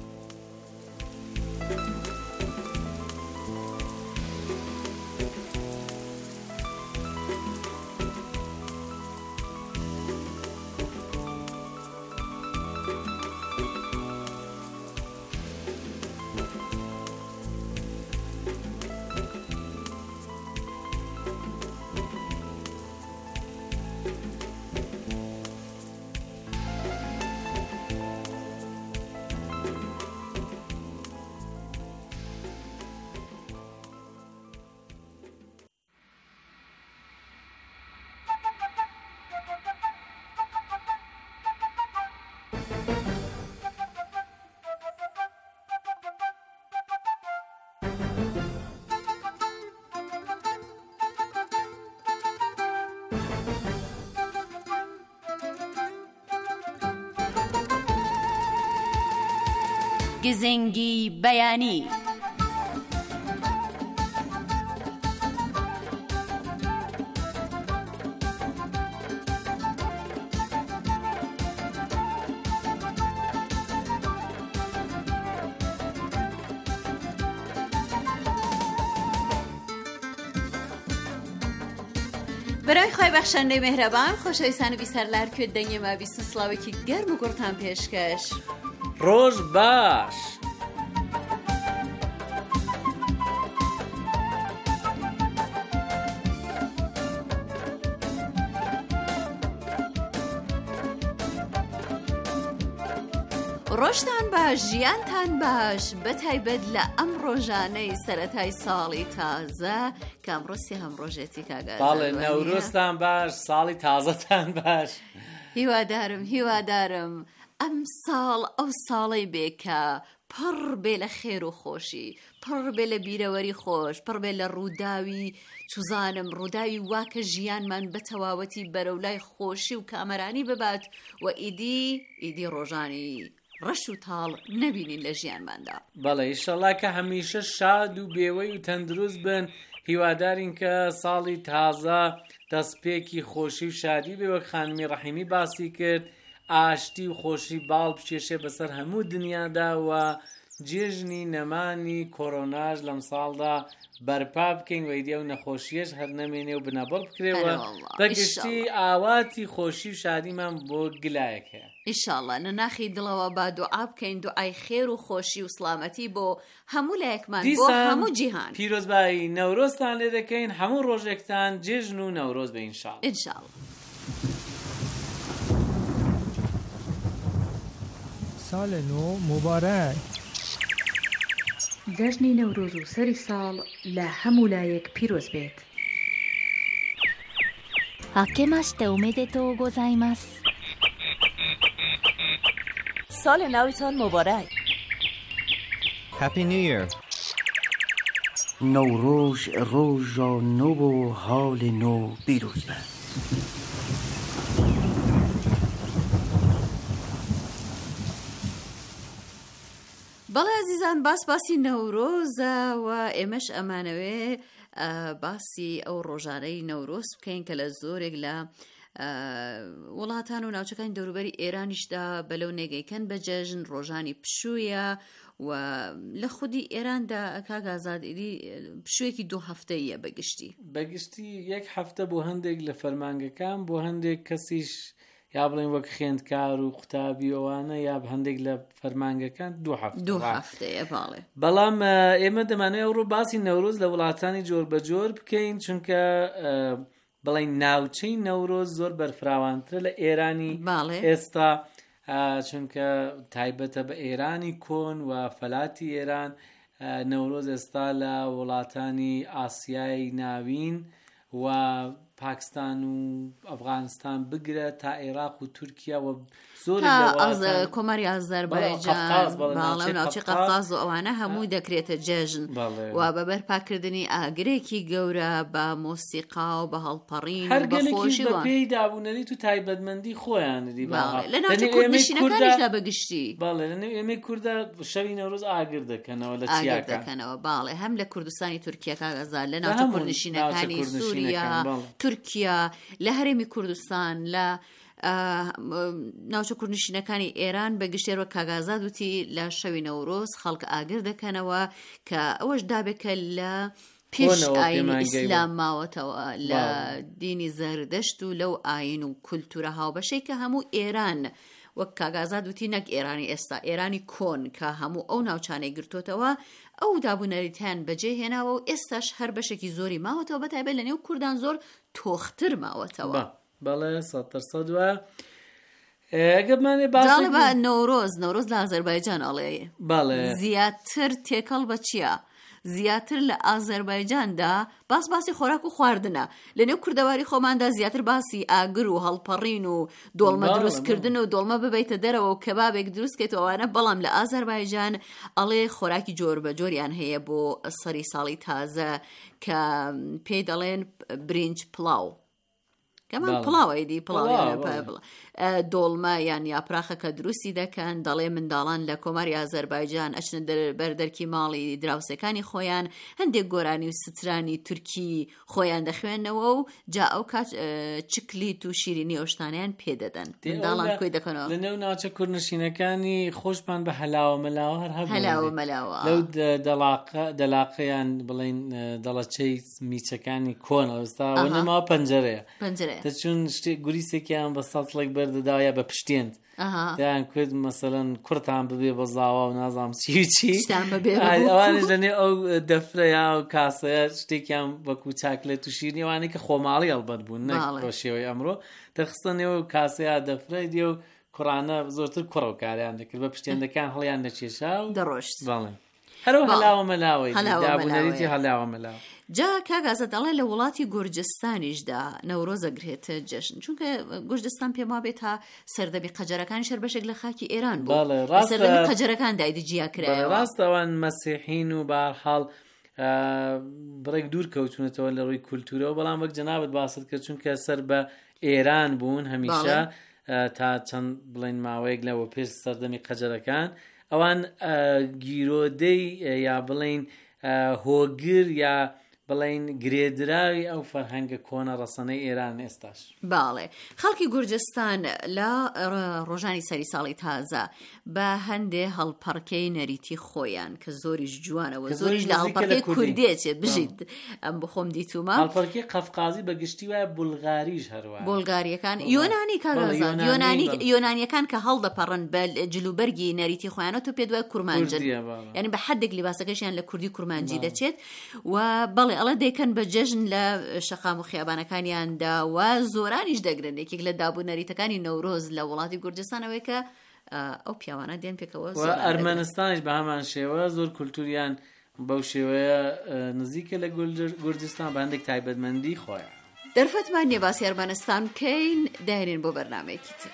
گزنگی بەیانی. بەرای خۆی بەخشەندەی مێهرەبان، خۆشەویستان و بیسەرلار کوێ دەنگێمە بیستن سڵاوێکی گەرم و گوڕتان پێشکەش. ڕۆژ باش. ڕۆژتان باش، ژیانتان باش، بەتایبەت لە ئەم ڕۆژانەی سەرەتای ساڵی تازە کە ئەمڕۆ سێهەم ڕۆژێتی کاگازە. باڵێ نەورۆزتان باش، ساڵی تازەتان باش. هیوادارم هیوادارم ئەم ساڵ ئەو ساڵی بێکە پڕ بێ لە خێر و خۆشی، پڕ بێ لە بیرەوەری خۆش، پڕ بێ لە ڕووداوی چوزانم، ڕووداوی واکە ژیانمان بە تەواوەتی بەرەولای خۆشی و کامەرانی ببات و ئیدی ئیدی ڕۆژانی ڕەش و تاڵ نەبینین لە ژیانماندا. بەڵێ ئیشەڵا کە هەمیشە شاد و بێوەی و تەندروست بن. هیوادارین کە ساڵی تازە دەستپێکی خۆشی و شادی بێ وەک خانمی ڕەحیمی باسی کرد ئاشتی و خۆشی باڵ بچێشێ بەسەر هەموو دنیادا و جێژنی نەمانی کۆرۆناژ لەم ساڵدا بەرپا بکەین و ئیدیا و نەخۆشیەش هەر نەمێنێ و بنەبڕ بکرێەوە بەگشتی ئاواتی خۆشی و شادیمان بۆ گلایەک هەیە ئیشاڵڵا نەناخی دڵەوە با دوعا بکەین دوعای خێر و خۆشی و سلامەتی بۆ هەموو لایەکمان بۆ هەموو جیهان پیرۆزبایی نەورۆزتان لێ دەکەین هەموو ڕۆژێکتان جێژن و نەورۆز بە ئینشاڵڵا ئینشاڵڵا سال نو مبارک جەژنی نەورۆز و سەری ساڵ لە هەموو لایەک پیرۆز بێت. 明けましておめでとうございます。 سال نوتان مبارک. Happy New Year. نوروز روزا نو و حال نو پیروز باد. بەڵێ عزیزان باس باسی نەورۆزە و ئێمەش ئەمانەوێ باسی ئەو ڕۆژانەی نەورۆز بکەین کە لە زۆرێک لە وڵاتان و ناوچەکانی دەوروبەری ئێرانیشدا بەلەو نێگەیکەن بە جەژن ڕۆژانی پشوویە و لە خودی ئێراندا کاگازادی پشوویەکی دوو هەفتەیە بەگشتی بەگشتی یەک هەفتە بۆ هەندێک لە فەرمانگەکان بۆ هەندێک کەسیش یا بڵین وەک خوێندکار و قوتابی ئەوانە یا هەندێک لە فەرمانگەکان دوو هەفتە دوو هەفتەیە باڵێ بەڵام ئێمە دەمانێت ئەوڕۆ باسی نەورۆز لە وڵاتانی جۆر بەجۆر بکەین چونکە بڵین ناوچەی نەورۆز زۆر بەرفراوانترە لە ئێرانی ئێستا چونکە تایبەتە بە ئێرانی کۆن و فەلاتی ئێران نەورۆز ئێستا لە وڵاتانی ئاسیای ناوین و پاکستان و ئەفغانستان بگرە تا عێراق و تورکیا و زۆر کۆماری ئازەربایجان ناوچەی قەفقاز و ئەوانە هەموو دەکرێتە جێژن و بە بەرپاکردنی ئاگرێکی گەورە بە مۆسیقا و بە هەڵپەڕین هەر گەلێکیش بە پێی دابوونەریت و تایبەتمەندی خۆیانەدی لە ناوچە کوردنشینەکانیشدا بەگشتی باڵێ لە نێو ئێمەی کووردە شەوی نەورۆز ئاگر دەکەنەوە لە چیاکە دەکەنەوە باڵێ هەم لە کوردستانی تورکیا کاگەزار لە ناوچە کوردنشینەکانی سووریا تورکیا لە هەرێمی کوردستان لە ناوچە کوردنشینەکانی ئێران بە گشتێرەوە کاگازاد وتی لە شەوی نەورۆز خەڵک ئاگر دەکەنەوە کە ئەوەش دابێکە لە پێش ئاین ئیسلام ماوەتەوە لە دینی زەردەشت و لەو ئاین و کولتورە هاوبەشەی کە هەموو ئێران وەک کاگازاد وتی نەک ئێرانی ئێستا ئێرانی کۆن کە هەموو ئەو ناوچانەی گرتوتەوە ئەو دابوونەریتیان بەجێ هێناوە و ئێستاش هەر بەشێکی زۆری ماوەتەوە بەتایبەت لە نێو کوردان زۆر تۆختر ماوەتەوە بەڵێ سەد دەرسەد وە ئەگەرمانێ باسی بە نەورۆز نەورۆز لە ئازەربایجان ئەڵێ بەڵێ زیاتر تێکەڵ بە چییە؟ زیاتر لە ئازەربایجاندا باس باسی خۆراک و خواردنە لە نێو کوردەواری خۆماندا زیاتر باسی ئاگر و هەڵپەڕین و دۆڵمە دروستکردن و دۆڵمە ببیتە دەرەوە و کەبابێک دروستکەیتەوەوانە بەڵام لە ئازەربایجان ئەڵێ خۆراکی جۆر بە جۆریان هەیە بۆ سەری ساڵی تازە کە پێی دەڵێن برینج پڵاو کەمان پڵاوەیدی پڵاو دۆڵمە یان یاپراخە کە دروستی دەکەن دەڵێ منداڵان لە کۆماری ئازەربایجان ئەچنە بەردەرکی ماڵی دراوسەکانی خۆیان هەندێک گۆرانی و سترانی تورکی خۆیان دەخوێنەوە و جا ئەو کات چکلیت و شیرینی ئۆشتانیان پێدەدەن منداڵان کوێ دەکەنەوە لە نێو ناوچە کوردنشینەکانی خۆشمان بە هەلاوە مەلاوە هەر هەبوو هەلاوە مەلاوە لەو دەلاقەیان بڵین دەڵەچەی میچەکانی کۆنە ئێستا نەماوە پەنجەرەیە دەچون شتێک گوریسێکیان بە سەڵک بەردەداوە بە پشتێند دایان کرد مەسەلەن کورتان ببێ بە زاوا و نازام چی چی ئەوانش لەنێ ئەو دەفرەیە و کاسەیە شتێکیان وەکو چاکلێت و شیرنی ئەوانەی کە خۆماڵی هەڵبەت بوون نەک بۆ شێوەی ئەمڕۆ دەخستە نێو کاسەیە دەفرەی دێ و کوڕانە زۆرتر کوڕە و کاریان دەکرد بە پشتێندەکان هەڵیان دەچێشا و دەڕۆشت بەڵێ هەرو هەلاوە مەلاوەی دابوونەریتی هەلاوە مەلاوە جا کاگازە دەڵێ لە وڵاتی گورجستانیشدا نەورۆز ئەگرێتە جەژن چونکە گورجستان پێما بێت تا سەردەبی قەجەرەکانی شەر بەشێک لە خاکی ئێران بوو سەردەبی قەجەرەکان دایدی جیا کرایەوە ڕاستەوان مەسیحین و بەهەرحاڵ بڕێک دوور کەوتونەتەوە لە ڕووی کولتورەوە بەڵام وەک جەنابەت باست کرد چونکە سەر بە ئێران بوون هەمیشە تا چەند بڵین ماوەیەک لەوە پێش سەردەمی قەجەرەکان ئەوان گیرۆدەی یا بڵین هۆگر یا بڵین گرێدراوی ئەو فەرهەنگە کۆنە ڕەسەنەی ئێران ئێستاش. باڵێ خەڵکی گورجستان لە ڕۆژانی سەری ساڵی تازە بە هەندێ هەڵپەڕکەی نەریتی خۆیان کە زۆریش جوانەوە زۆریش لە هەڵپەڕکەی کوردێچێت بژیت ئەم بخۆم دیتومە هەڵپەڕکەی قەفقازی بە گشتی وایە بولغاریش هەروە بولغاریەکان یۆنانی کارۆزان یۆنانیەکان کە هەڵدەپەڕن بە جلوبەرگی نەریتی خۆیانەوە تو پێ دوای کورمانجن یعنی بە حدێک لیباسەکەشیان لە کوردی کورمانجی دەچێت و بەڵێ ئەڵە دەیکەن بە جەژن لە شەقام و خیابانەکانیاندا و زۆرانیش دەگرن یەکێک لە دابوو نەریتەکانی نەورۆز لە وڵاتی گورجستانەوەی کە ئەو پیاوانە دێن پێکەوە ئەرمەنستانیش بە هەمان شێوە زۆر کولتوریان بەو شێوەیە نزیکە لە گورجستان بە هەندێک تایبەتمەندی خۆیان دەرفەتمان نییە باسی ئەرمەنستان بکەین داهێنین بۆ بەرنامەیەکی تر.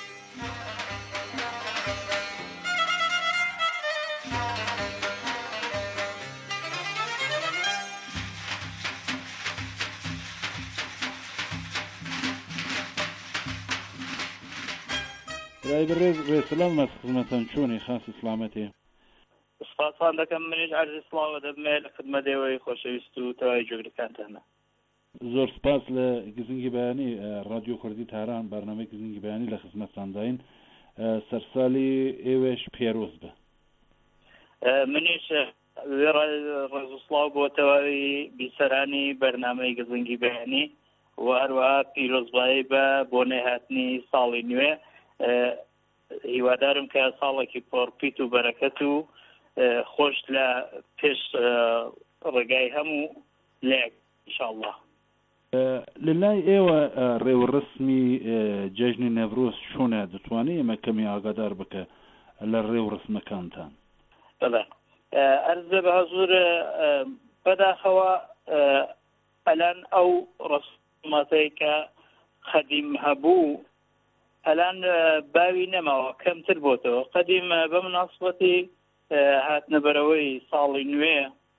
رای بەڕێز ڕێسەلام مەس خزمەتەن چۆنی خاص سلامەتی سپاسان دەکەم منیش عەرزی سڵاوە دەبمێ لە خدمەتێوەی خۆشەویست و تەواوی جۆگرەکانتانە. زۆر سپاس لە گزنگی بەیانی رادیۆ کوردی تاران بەرنامەی گزنگی بەیانی لە خزمەتتان داین سەرساڵی ئێوەش پیرۆز بە. منیش ڕێز و سڵاو بۆ تەواوی بیسەرانی بەرنامەی گزنگی بەیانی و هەروەها پیرۆزبایی بە بۆ نێهاتنی ساڵی نوێ. هیوادارم کە ساڵێکی پۆرپیت و بەرەکەت و خۆش لە پێش ڕێگای هەموو لێک ئینشاءالله. لە لای ئێوە ڕێوڕسمی جەژنی نەڤرۆز چۆنە دەتوانێت ئێمە کەمی ئاگادار بکە لە ڕێوڕسمەکانتان؟ بەڵێ ئەرزە بە هەزوور بەداخەوە ئەلان ئەو ڕسماتەی کە قەدیم هەبوو ئەلان باوی نەماوە کەمتر بۆتەوە. قەدیم بە مناسبەتی هاتنەبەرەوەی ساڵی نوێ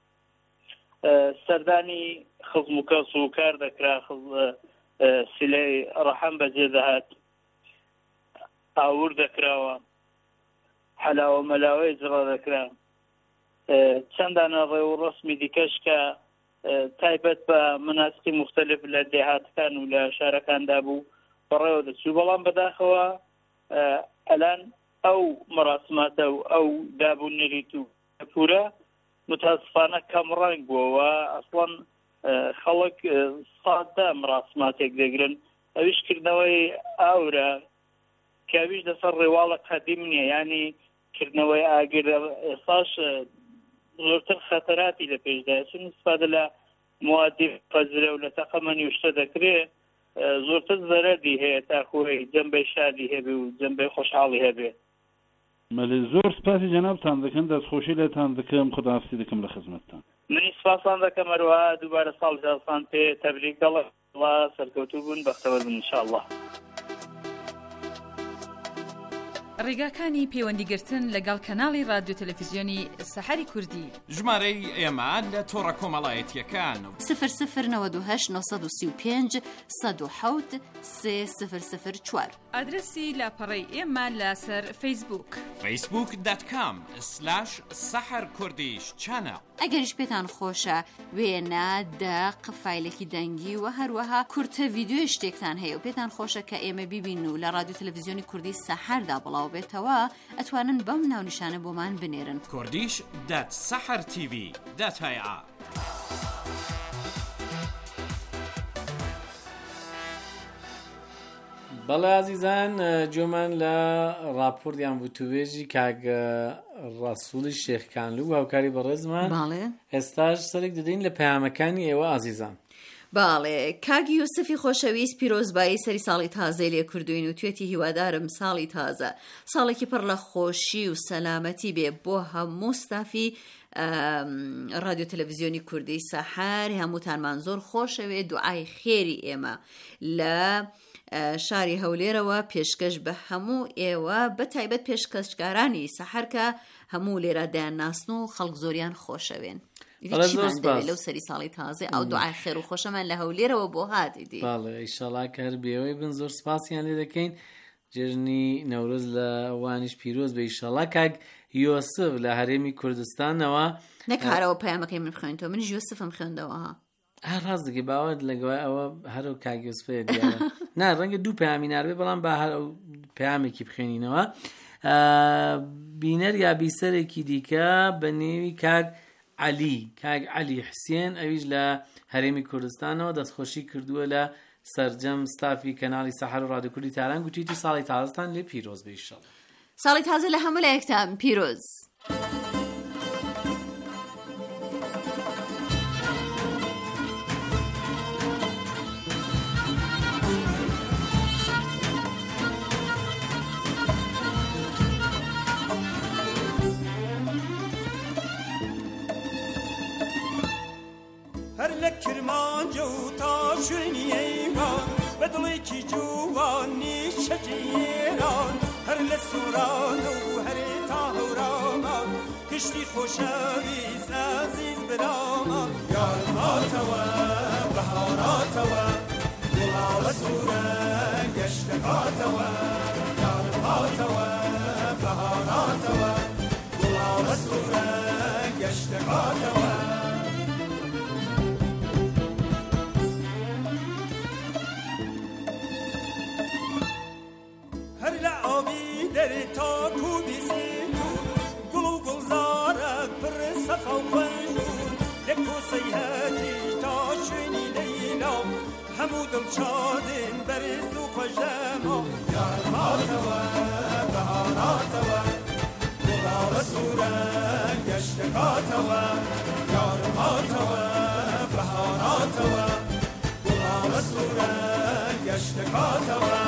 سەردانی خزم و کەس و کار دەکرا سلەی ڕەحەم بەجێ دەهات ئاور دەکراوە حەلاوە مەلاوەی جڕە دەکرا چەندانە ڕێ و ڕسمی دیکەش کە تایبەت بە مناسکی مختلف لە دێهاتەکان و لە شارەکاندا بوو بەڕێوە دەچوو. بەڵام بەداخەوە ئەلان ئەو مەراسماتە و ئەو دابوو نەریت و پورە متاسفانە کەمڕەنگ بووەوە ئەسڵەن خەڵک سادە مەراسماتێک دەگرن ئەویش کردنەوەی ئاورە کاویش لەسەر ڕێواڵە قەدیم نییە ینی کردنەوەی ئاگر ئێستاش زۆرتر خەتەراتی لە پێشدا چون استفادە لە موادی فەزرە و لە تەقەمەنی وشتە دەکرێت زۆرتر زەرەردی هەیە تاخۆی جەمبەی شادی هەبێ و جەمبەی خۆشحاڵی هەبێ. مەلی زۆر سپاسی جەنابتان دەکەن دەستخۆشی لێتان دەکەم خوداحافزی دەکەم لە خزمەتتان. منی سپاسان دەکەم هەروەها دووبارە ساڵ جارسان پێ تەبریک دەڵێ سەرکەوتوو بوون بەختەوەر بن ئینشاءالله. ڕێگاکانی پەیوەندیگرتن لەگەڵ کەناڵی رادیۆ تەلەڤیزیۆنی سەحەری کوردی ژمارەی ئێمە لە تۆڕە کۆمەڵایەتیەکان سفر سفر نەوە دو هەشت نۆ سەد و سی و پێنج سەد و حەوت سێ سفر سفر چوار. ئادرسی لاپەڕەی ئێمە لەسەر فەیسبووک فەیسبووک دات کام سلاش سەحەر کوردیش چانە. ئەگەریش پێتان خۆشە وێنە دەق فایلێکی دەنگی و هەروەها کورتە ڤیدیۆی شتێکتان هەیە و پێتان خۆشە کە ئێمە بیبین و لە رادیۆ تەلەڤیزیۆنی کوردی سەحەردا بڵاو بێتەوە ئەتوانن بەم ناونیشانە بۆمان بنێرن کوردیش دات سەحەر تیڤی دات هەیە. بەڵێ عزیزان جۆمان لە راپۆرتیان وتوێژی کاگە ڕەسوولی شێخکانلوو هاوکاری بەڕێزمان ئێستاش سەرێک دەدەین لە پەیامەکانی ئێوە عزیزان. باڵێ کاگی یوسفی خۆشەویست پیرۆزبایی سەری ساڵی تازەی لێ کردوین و توێتی هیوادارم ساڵی تازە ساڵێکی پڕ لە خۆشی و سەلامەتی بێ بۆ هەموو ستافی رادیۆ تەلەڤیزیۆنی کوردی سەحەر هەمووتانمان زۆر خۆشەوێ دوعای خێری ئێمە لە شاری هەولێرەوە پێشکەش بە هەموو ئێوە بە تایبەت پێشکەشکارانی سەحەرکە هەموو لێرە دایانناسن و خەڵک زۆریان خۆشەوێن. لەو سەری ساڵی تازە ئەو دوعای خێر و خۆشەمان لە هەولێرەوە بۆ هاتیدی. باڵێ ئیشەڵا کە هەر بێەوەی بن زۆر سپاسیان لێ دەکەین. جێژنی نەورۆز لە وانیش پیرۆز بە ئیشەڵا کاک یۆسف لە هەرێمی کوردستانەوە نەکارەوە پەیامەکەی من خوێنیتەوە منیش یۆسفم خوێندەوە ها ڕاست دەکەی باوەت لەگەوای ئەوە هەرو کاگۆسفێ دیارە نا ڕەنگە دوو پەیامی ناروێ بەڵام با هەر پەیامێکی بخوێنینەوە. بینەر یا بیسەرێکی دیکە بە نێوی کاک عەلی کاک عەلی حوسێن ئەویش لە هەرێمی کوردستانەوە دەستخۆشی کردووە لە سەرجەم ستافی کەناڵی سەحەر و ڕادیۆ کوردی تاران گوتویتی ساڵی تازتان لێ پیرۆز بێ ئینشەڵڵا. ساڵی تازە لە هەموو لایەکتان پیرۆز. هەر لە کرمانجە و تاشوێنی ئەیوان بەدڵێکی جوانی شەجێران هەر لە سوورانە و هەرێ تا هەورامان گشتی خۆشەویست ئەزیز برامان یارم هاتەوە بەهاراتەوە دڵاوە سوورە گەشتەکاتەوە یارم هاتەوە بەهاراتەوە دڵاوە سوورە گەشتەکاتەوە. هەر لە ئاوی دەرێ تاک و بیسێتون گوڵ و گوڵزارەک پڕ سەفا و خوێنون لە کۆسەی هەجیش تا شوێنی لەیلا هەموو دڵشادن بەرز و خۆشەما یارم هاتەوە بەهاراتەوە دڵاوە سوورە گەشتەکاتەوە یارم هاتەوە بەهاراتەوە دڵاوە سوورە گەشتەکاتەوە.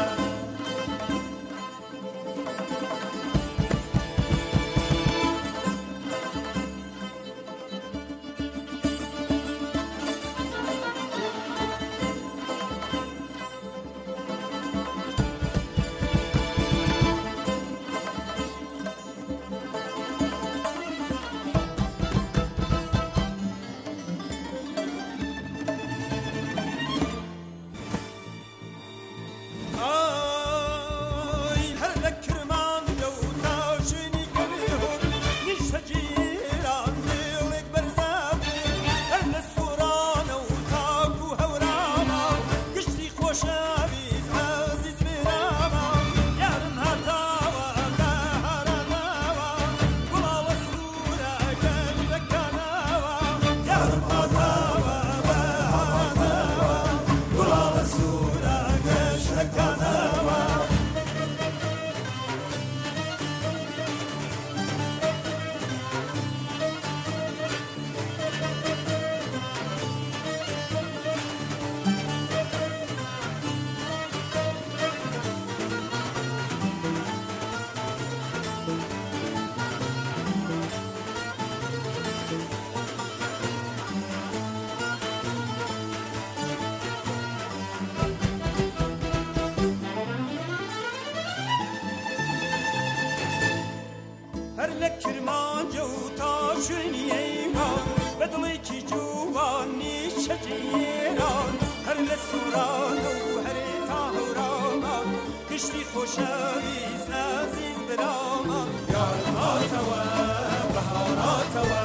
هەر لە کرمانجە و تاشوێنی ئەیوان بەدڵێکی جوانی شەجێران هەر لە سوورانە و هەرێ تا هەورامان گشتی خۆشەویست ئەزیز برامان یارم هاتەوە بەهاراتەوە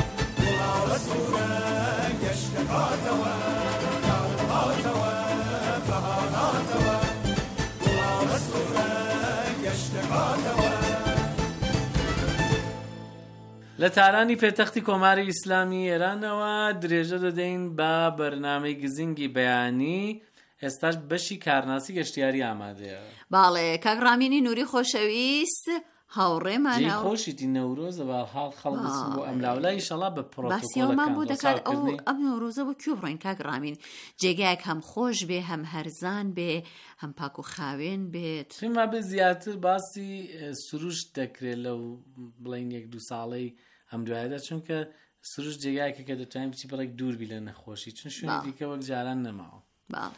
دڵاوە سوورە گەشتەکاتەوە یارم هاتەوە بەهاراتەوە دڵاوە سوورە گەشتەکاتەوە. لە تارانی پێتەختی کۆماری ئیسلامی ئێرانەوە درێژە دەدەین بە بەرنامەی گزینگی بەیانی ئێستاش بەشی کارناسی گەشتیاری ئامادەیە. باڵێ کاک ڕامینی نووری خۆشەویست هاوڕێمانە خۆشیتی نەورۆزە باڵحاڵ خەڵبس بۆ ئەم لاولای ئیشەڵا بە پرۆتۆکۆڵەکان بۆ دەکات ئەو ئەم نەورۆزە بۆ کوێ بڕۆین کاک ڕامین جێگایەک هەم خۆش بێ هەم هەرزان بێ هەم پاک و خاوێن بێت. فیما بێ زیاتر باسی سروش دەکرێت لەو بڵین یەک دوو ساڵەی ئەم دوایەدا چونکە سروش جێگایەکە کە دەتوانین بچی بەڵێک دووربی لە نەخۆشی چون شوێنی دیکە وەک جاران نەماوە. باڵێ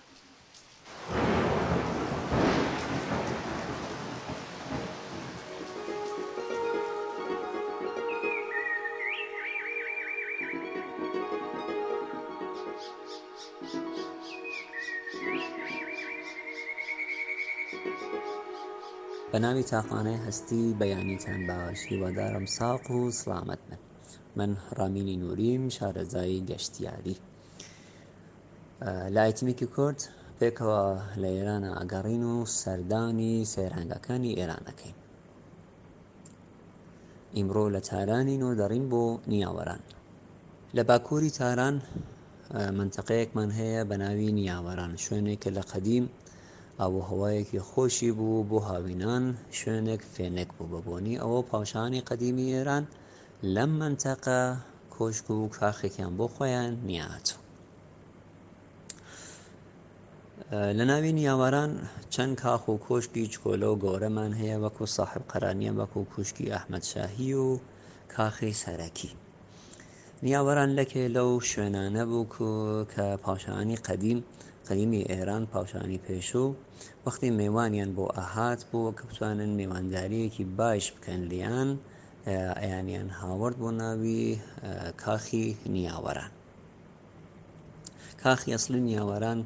بە ناوی تاقانەی هەستی بەیانیتان باشی وەدارم ساق و سڵامەت بن. من ڕامینی نوریم شارەزای گەشتیاری. لە ئایتیمێکی کورد پێکەوە لە ئێرانە ئەگەڕین و سەردانی سەیرانگەکانی ئێرانەکەین. ئیمڕۆ لە تارانین و دەڕین بۆ نیاوەران. لە باکووری تاران منتەقەیەکمان هەیە بە ناوی نیاوەران، شوێنێک کە لە قەدیم ئاوهەوایەکی خۆشی بوو بۆ هاوینان، شوێنێک فێنێک بوو بە بۆنی ئەوە پاشانی قەدیمی ئێران لەم منتەقە کۆشک و کاخێکیان بۆ خۆیان نیاهاتوو. لە ناوی نیاوەران چەند کاخ و کۆشکی چکۆلە و گەورەمان هەیە، وەکو ساحب قەرانیە، وەکو کوشکی ئەحمەد شاهی و کاخی سەرەکی. نیاوەران لەکێ لەو شوێنانە بوو کە پاشانی قەدیم قەدیمی ئێران، پاشانی پێشوو، وەختی میوانیان بۆ ئاهات بوو کە بتوانن میوانداریەکی باش بکەن لیان، ئەیانیان هاوەرد بۆ ناوی کاخی نیاوەران. کاخی ئەسڵی نیاوەران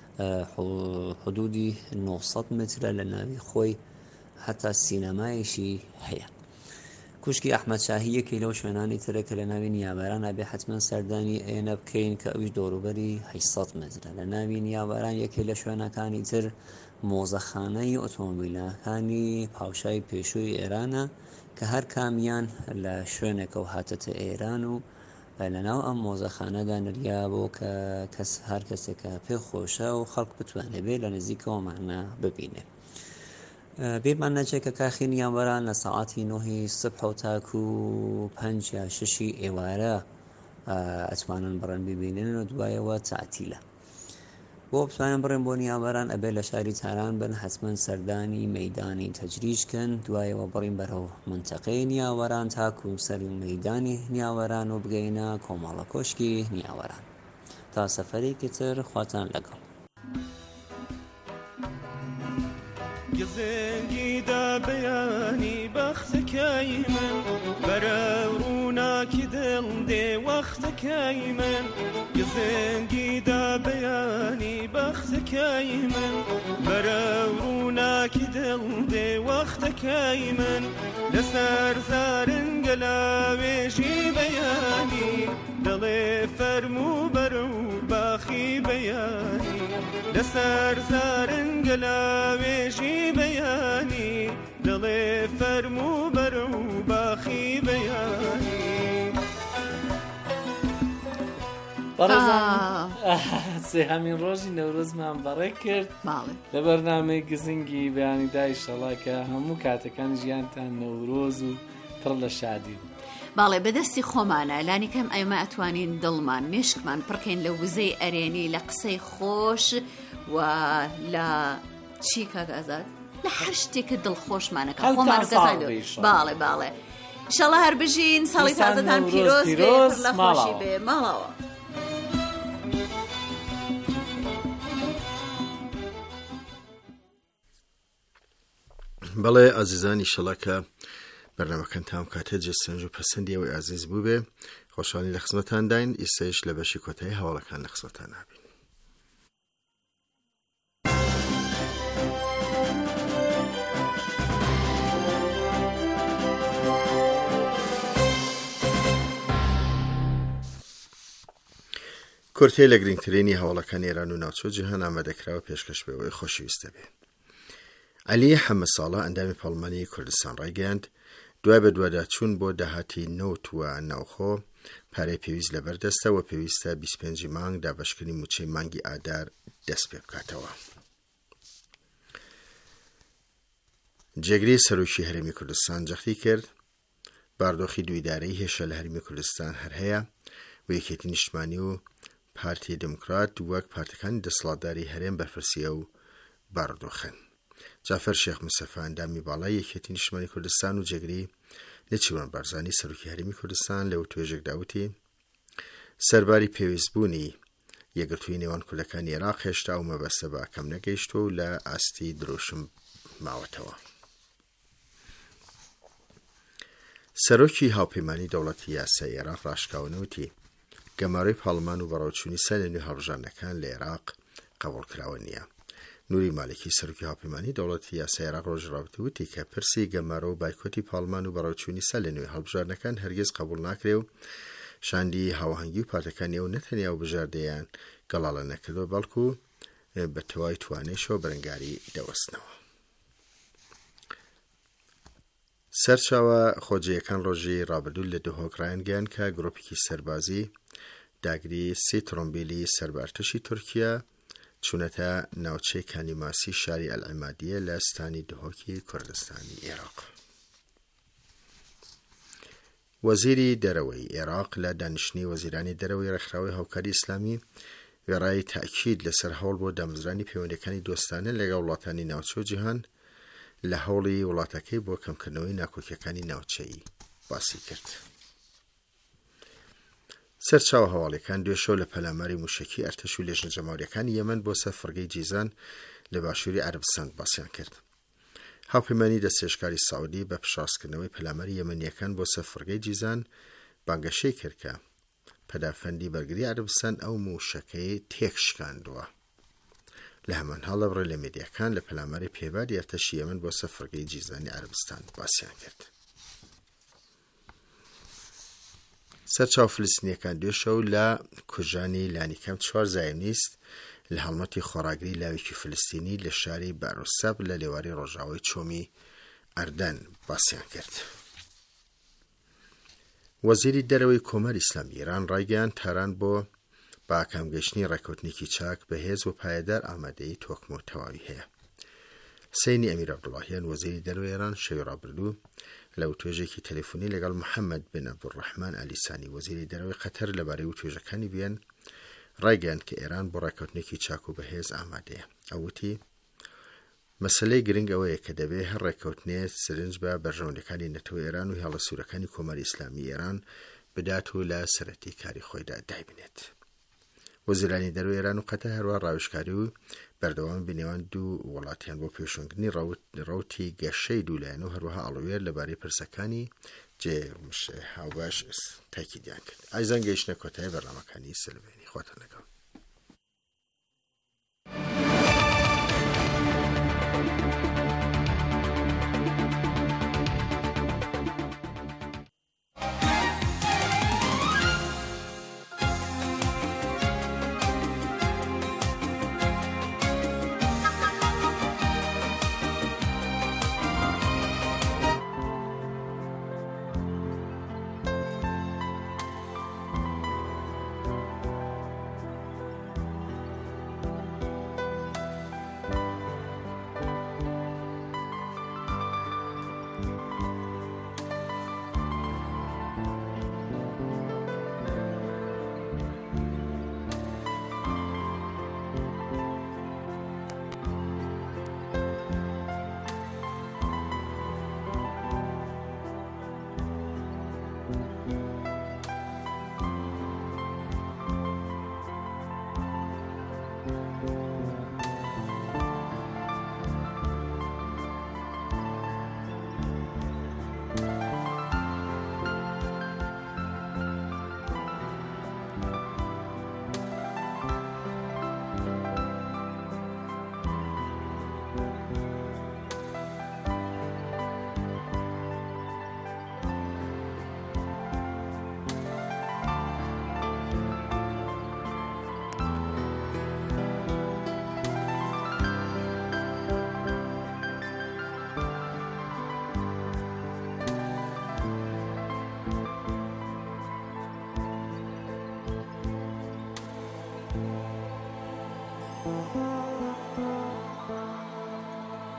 حدودی نۆ سەد مترە لە ناوی خۆی، هەتا سینەمایشی هەیە. کوشکی ئەحمەد شاهی یەکی لەو شوێنانی ترە کە لە ناوی نیاوەران ئەبێ حتمەن سەردانی ئێنە بکەین کە ئەویش دەوروبەری هەشت سەد مترە. لە ناوی نیاوەران یەکێ لە شوێنەکانی تر مۆزەخانەی ئۆتۆمۆبیلەکانی پاوشای پێشووی ئێرانە کە هەر کامیان لە شوێنێکە و هاتەتە ئێران و لە ناو ئەم مۆزەخانەدا نریا بۆ کە کەس هەر کەسێکە پێ خۆشە و خەڵک بتوانێت بێ لە نزیکەوەمانە ببینێ. بێمان نەچێت کە کاخی نیاوەران لە سەعاتی نۆهی سبح و تاکو و پەنج یا شەشی ئێوارە ئەتوانن بڕێن ببینن و دوایەوە تەعتیلە. بۆ بتوانن بڕێن بۆ نیاوەران ئەبێ لە شاری تاران بن، حتمەن سەردانی مەیدانی تەجریشکن، دوایەوە بڕین بەرەو منتەقەی نیاوەران تاکو سەر مەیدانی نیاوەران و بگەینە کۆمەڵە کۆشکی نیاوەران. تا سەفەرێکی تر خواتان لەگەڵ. گزنگی دا بەیانی بەختەکەی من، بەرە ڕووناکی دڵ دێ وەختەکەی من. گزنگی دا بەیانی بەختەکەی من، بەرە ڕووناکی دڵ دێ وەختەکەی من. لەسەر زارنگە لاوێژی بەیانی، دڵێ فەرموو بەرە و باخی بەیانی. لەسەر زارنگە لاوێژی بەیانی، دڵێ فەرموو بەرە و باخی بەیانی. بەڕێزان، سێهەمین ڕۆژی نەورۆزمان بەڕێ کرد لە بەرنامەی گزنگی بەیانی دای شەڵا کە هەموو کاتەکان ژیانتان نەورۆز و پڕ لە شادی بوو. باڵێ بەدەستی خۆمانە، لانیکەم ئەمە ئەتوانین دڵمان مێشکمان پڕکەین لە وزەی ئەرێنی، لە قسەی خۆش و لە چی کاگازات لە هەر شتێکە دڵخۆشمانەکە خۆمان گەزان. باڵێ باڵێ ئینشەڵا هەر بژین، ساڵی تازەتان پیرۆز بێ، پڕ لە خۆشی بێ، ماڵەوە. بەڵێ ئازیزانی شەڵەکە بەرنامەکەن تام کاتێ جێسەنج و پەسەندی ئەوەی ئازیز بوو بێ، خۆشحاڵی لە خزمەتان داین. ئیسەیش لە بەشی کۆتایی هەواڵەکان لە خزمەتان نابین. کورتەی لە گرنگترینی هەواڵەکان ئێران و ناوچە جیهان ئامادەکراوە پێشکەش بێەوەی خۆشەویستە بێ. عەلی حەمەد ساڵە ئەندامی پەرلەمانی کوردستان ڕایگەیاند دوای بە دوواداچوون بۆ داهاتی نەوت و ناوخۆ پارەی پێویست لە بەردەستە و پێویستە بیست و پێنج مانگ دابەشکردنی موچەی مانگی ئادار دەست پێ بکاتەوە. جێگری سەرۆکی هەرێمی کوردستان جەختی کرد باردۆخی دوویدارەی هێشە لە هەرێمی کوردستان هەر هەیە و یەکێتی نیشتمانی و پارتی دموکرات وەک پارتەکانی دەسەڵاتداری هەرێم بەرپرسیە و باردۆخن. جافەر شێخ موسەفا ئەندامی باڵای یەکێتی نیشتمانی کوردستان و جێگری نەچیوان بارزانی سەرۆکی هەرێمی کوردستان لەو توێژێک داوتی سەرباری پێویستبوونی یەکگرتووی نێوان کوردەکانی عێراق هێشتا و مەبەستە بە ئەکەم نەگەیشتووە و لە ئاستی درۆشم ماوەتەوە. سەرۆکی هاوپەیمانی دەوڵەتی یاسای عێراق ڕاشکاونەوتی گەمارەی پاڵمان و بەڕێوەچوونی سەر لە نوێ هەڵبژاردنەکان لە عێراق قبوڵکراوە نییە. نوری مالکی سەرۆکی هاوپەیمانی دەوڵەتی یاسای عێراق ڕۆژڕاوتی وتی کە پرسی گەمارە و بایکۆتی پاڵمان و بەڕێوەچوونی سەر لە نوێ هەڵبژاردنەکان هەرگیز قبوڵ ناکرێ و شاندی هاوهەنگی و پارتەکانی ئەو نەتەنیا و بژاردەیان گەڵاڵە نەکردو بەڵکو بە تەواوی توانێشەوە بەرەنگاری دەوەستنەوە. سەرچاوە خۆجیەکان ڕۆژی ڕابردوو لە دهۆکڕایان گەیان کە گرۆپێکی سەربازی داگری سێ ترۆمبیلی سەربارتشی تورکیا چوونەتە ناوچەی کانیماسی شاری ئەلعیمادیە لە ستانی دهۆکی کوردستانی عێراق. وەزیری دەرەوەی عێراق لە دانیشتنی وەزیرانی دەرەوەی ڕێکخراوەی هاوکاری ئیسلامی وێڕای تاکید لەسەر هەوڵ بۆ دامەزرانی پەیوەندیەکانی دۆستانە لەگەڵ وڵاتانی ناوچە و جیهان لە هەوڵی وڵاتەکەی بۆ کەمکردنەوەی ناکۆکیەکانی ناوچەیی باسی کرد. سەرچاوە هەواڵەکان دوێشەو لە پەلاماری موشکی ئەرتەش و لێژنە جەماوریەکانی یەمەن بۆ سەر فڕگەی جیزان لە باشووری عەربستان باسییان کرد. هاوپەیمانی دەستێشکاری ساودی بە پشاسکردنەوەی پەلاماری یەمەنیەکان بۆ سەر فڕگەی جیزان بانگەشەی کرد کە پەدافەندی بەرگری عەربستان ئەو موشەکەی تێکشکاندووە. لە هەمان هەڵە بڕێ لە مێدیەکان لە پەلاماری پێباری ئەرتەشی یەمەن بۆ سەر فڕگەی جیزانی عەربستان باسییان کرد. سەرچاو فلستینیەکان دوێشەو لە کوژانی لانیکەم چوار زایۆنیست لە هەڵمەتی خۆراگری لاوێکی فلستینی لە شاری بارۆسەب لە لێواری ڕۆژاوای چۆمی ئەردەن باسییان کرد. وەزیری دەرەوەی کۆمەری ئیسلامی ئێران ڕایگەیاند تاران بۆ بە ئاکامگەشتنی ڕێکەوتنێکی چاک بەهێز و پایەدار ئامادەیی تۆکم و تەواوی هەیە. سەینی ئەمیر عەبدوڵڵاهیان وەزیری دەرەوەی ئێران شەوی ڕابردوو لە وتوێژێکی تەلەفۆنی لەگەڵ محەممەد بن عەبدوڕەحمان ئالیسانی وەزیری دەرەوەی قەتەر لەبارەی وتوێژەکانی بیان ڕایگەیاند کە ئێران بۆ ڕێکەوتنێکی چاک و بەهێز ئامادەیە. ئەووتی مەسەلەی گرنگ ئەوەیە کە دەبێ هەر ڕێکەوتنێت سرنج بە بەرژەوەندەکانی نەتەوە ئێران و هێڵە سوورەکانی کۆمەری ئیسلامی ئێران بدات و لە سەرەتی کاری خۆیدا دایبنێت. وەزیرانی دەرەوەی ئێران و قەتەر هەروە ڕاوێژکاری و بەردەوام بنێوان دوو وڵاتیان بۆ پێشۆنگرنی ڕەوتی گەشەی دوولایەن و هەروەها ئەڵوێر لەبارەی پرسەکانی جێ هاوباش تاکیدیان کرد. ئایزان گەیشتنە کۆتایی بەڕنامەکانی سلڤێنی. خواتان لەگەڵ.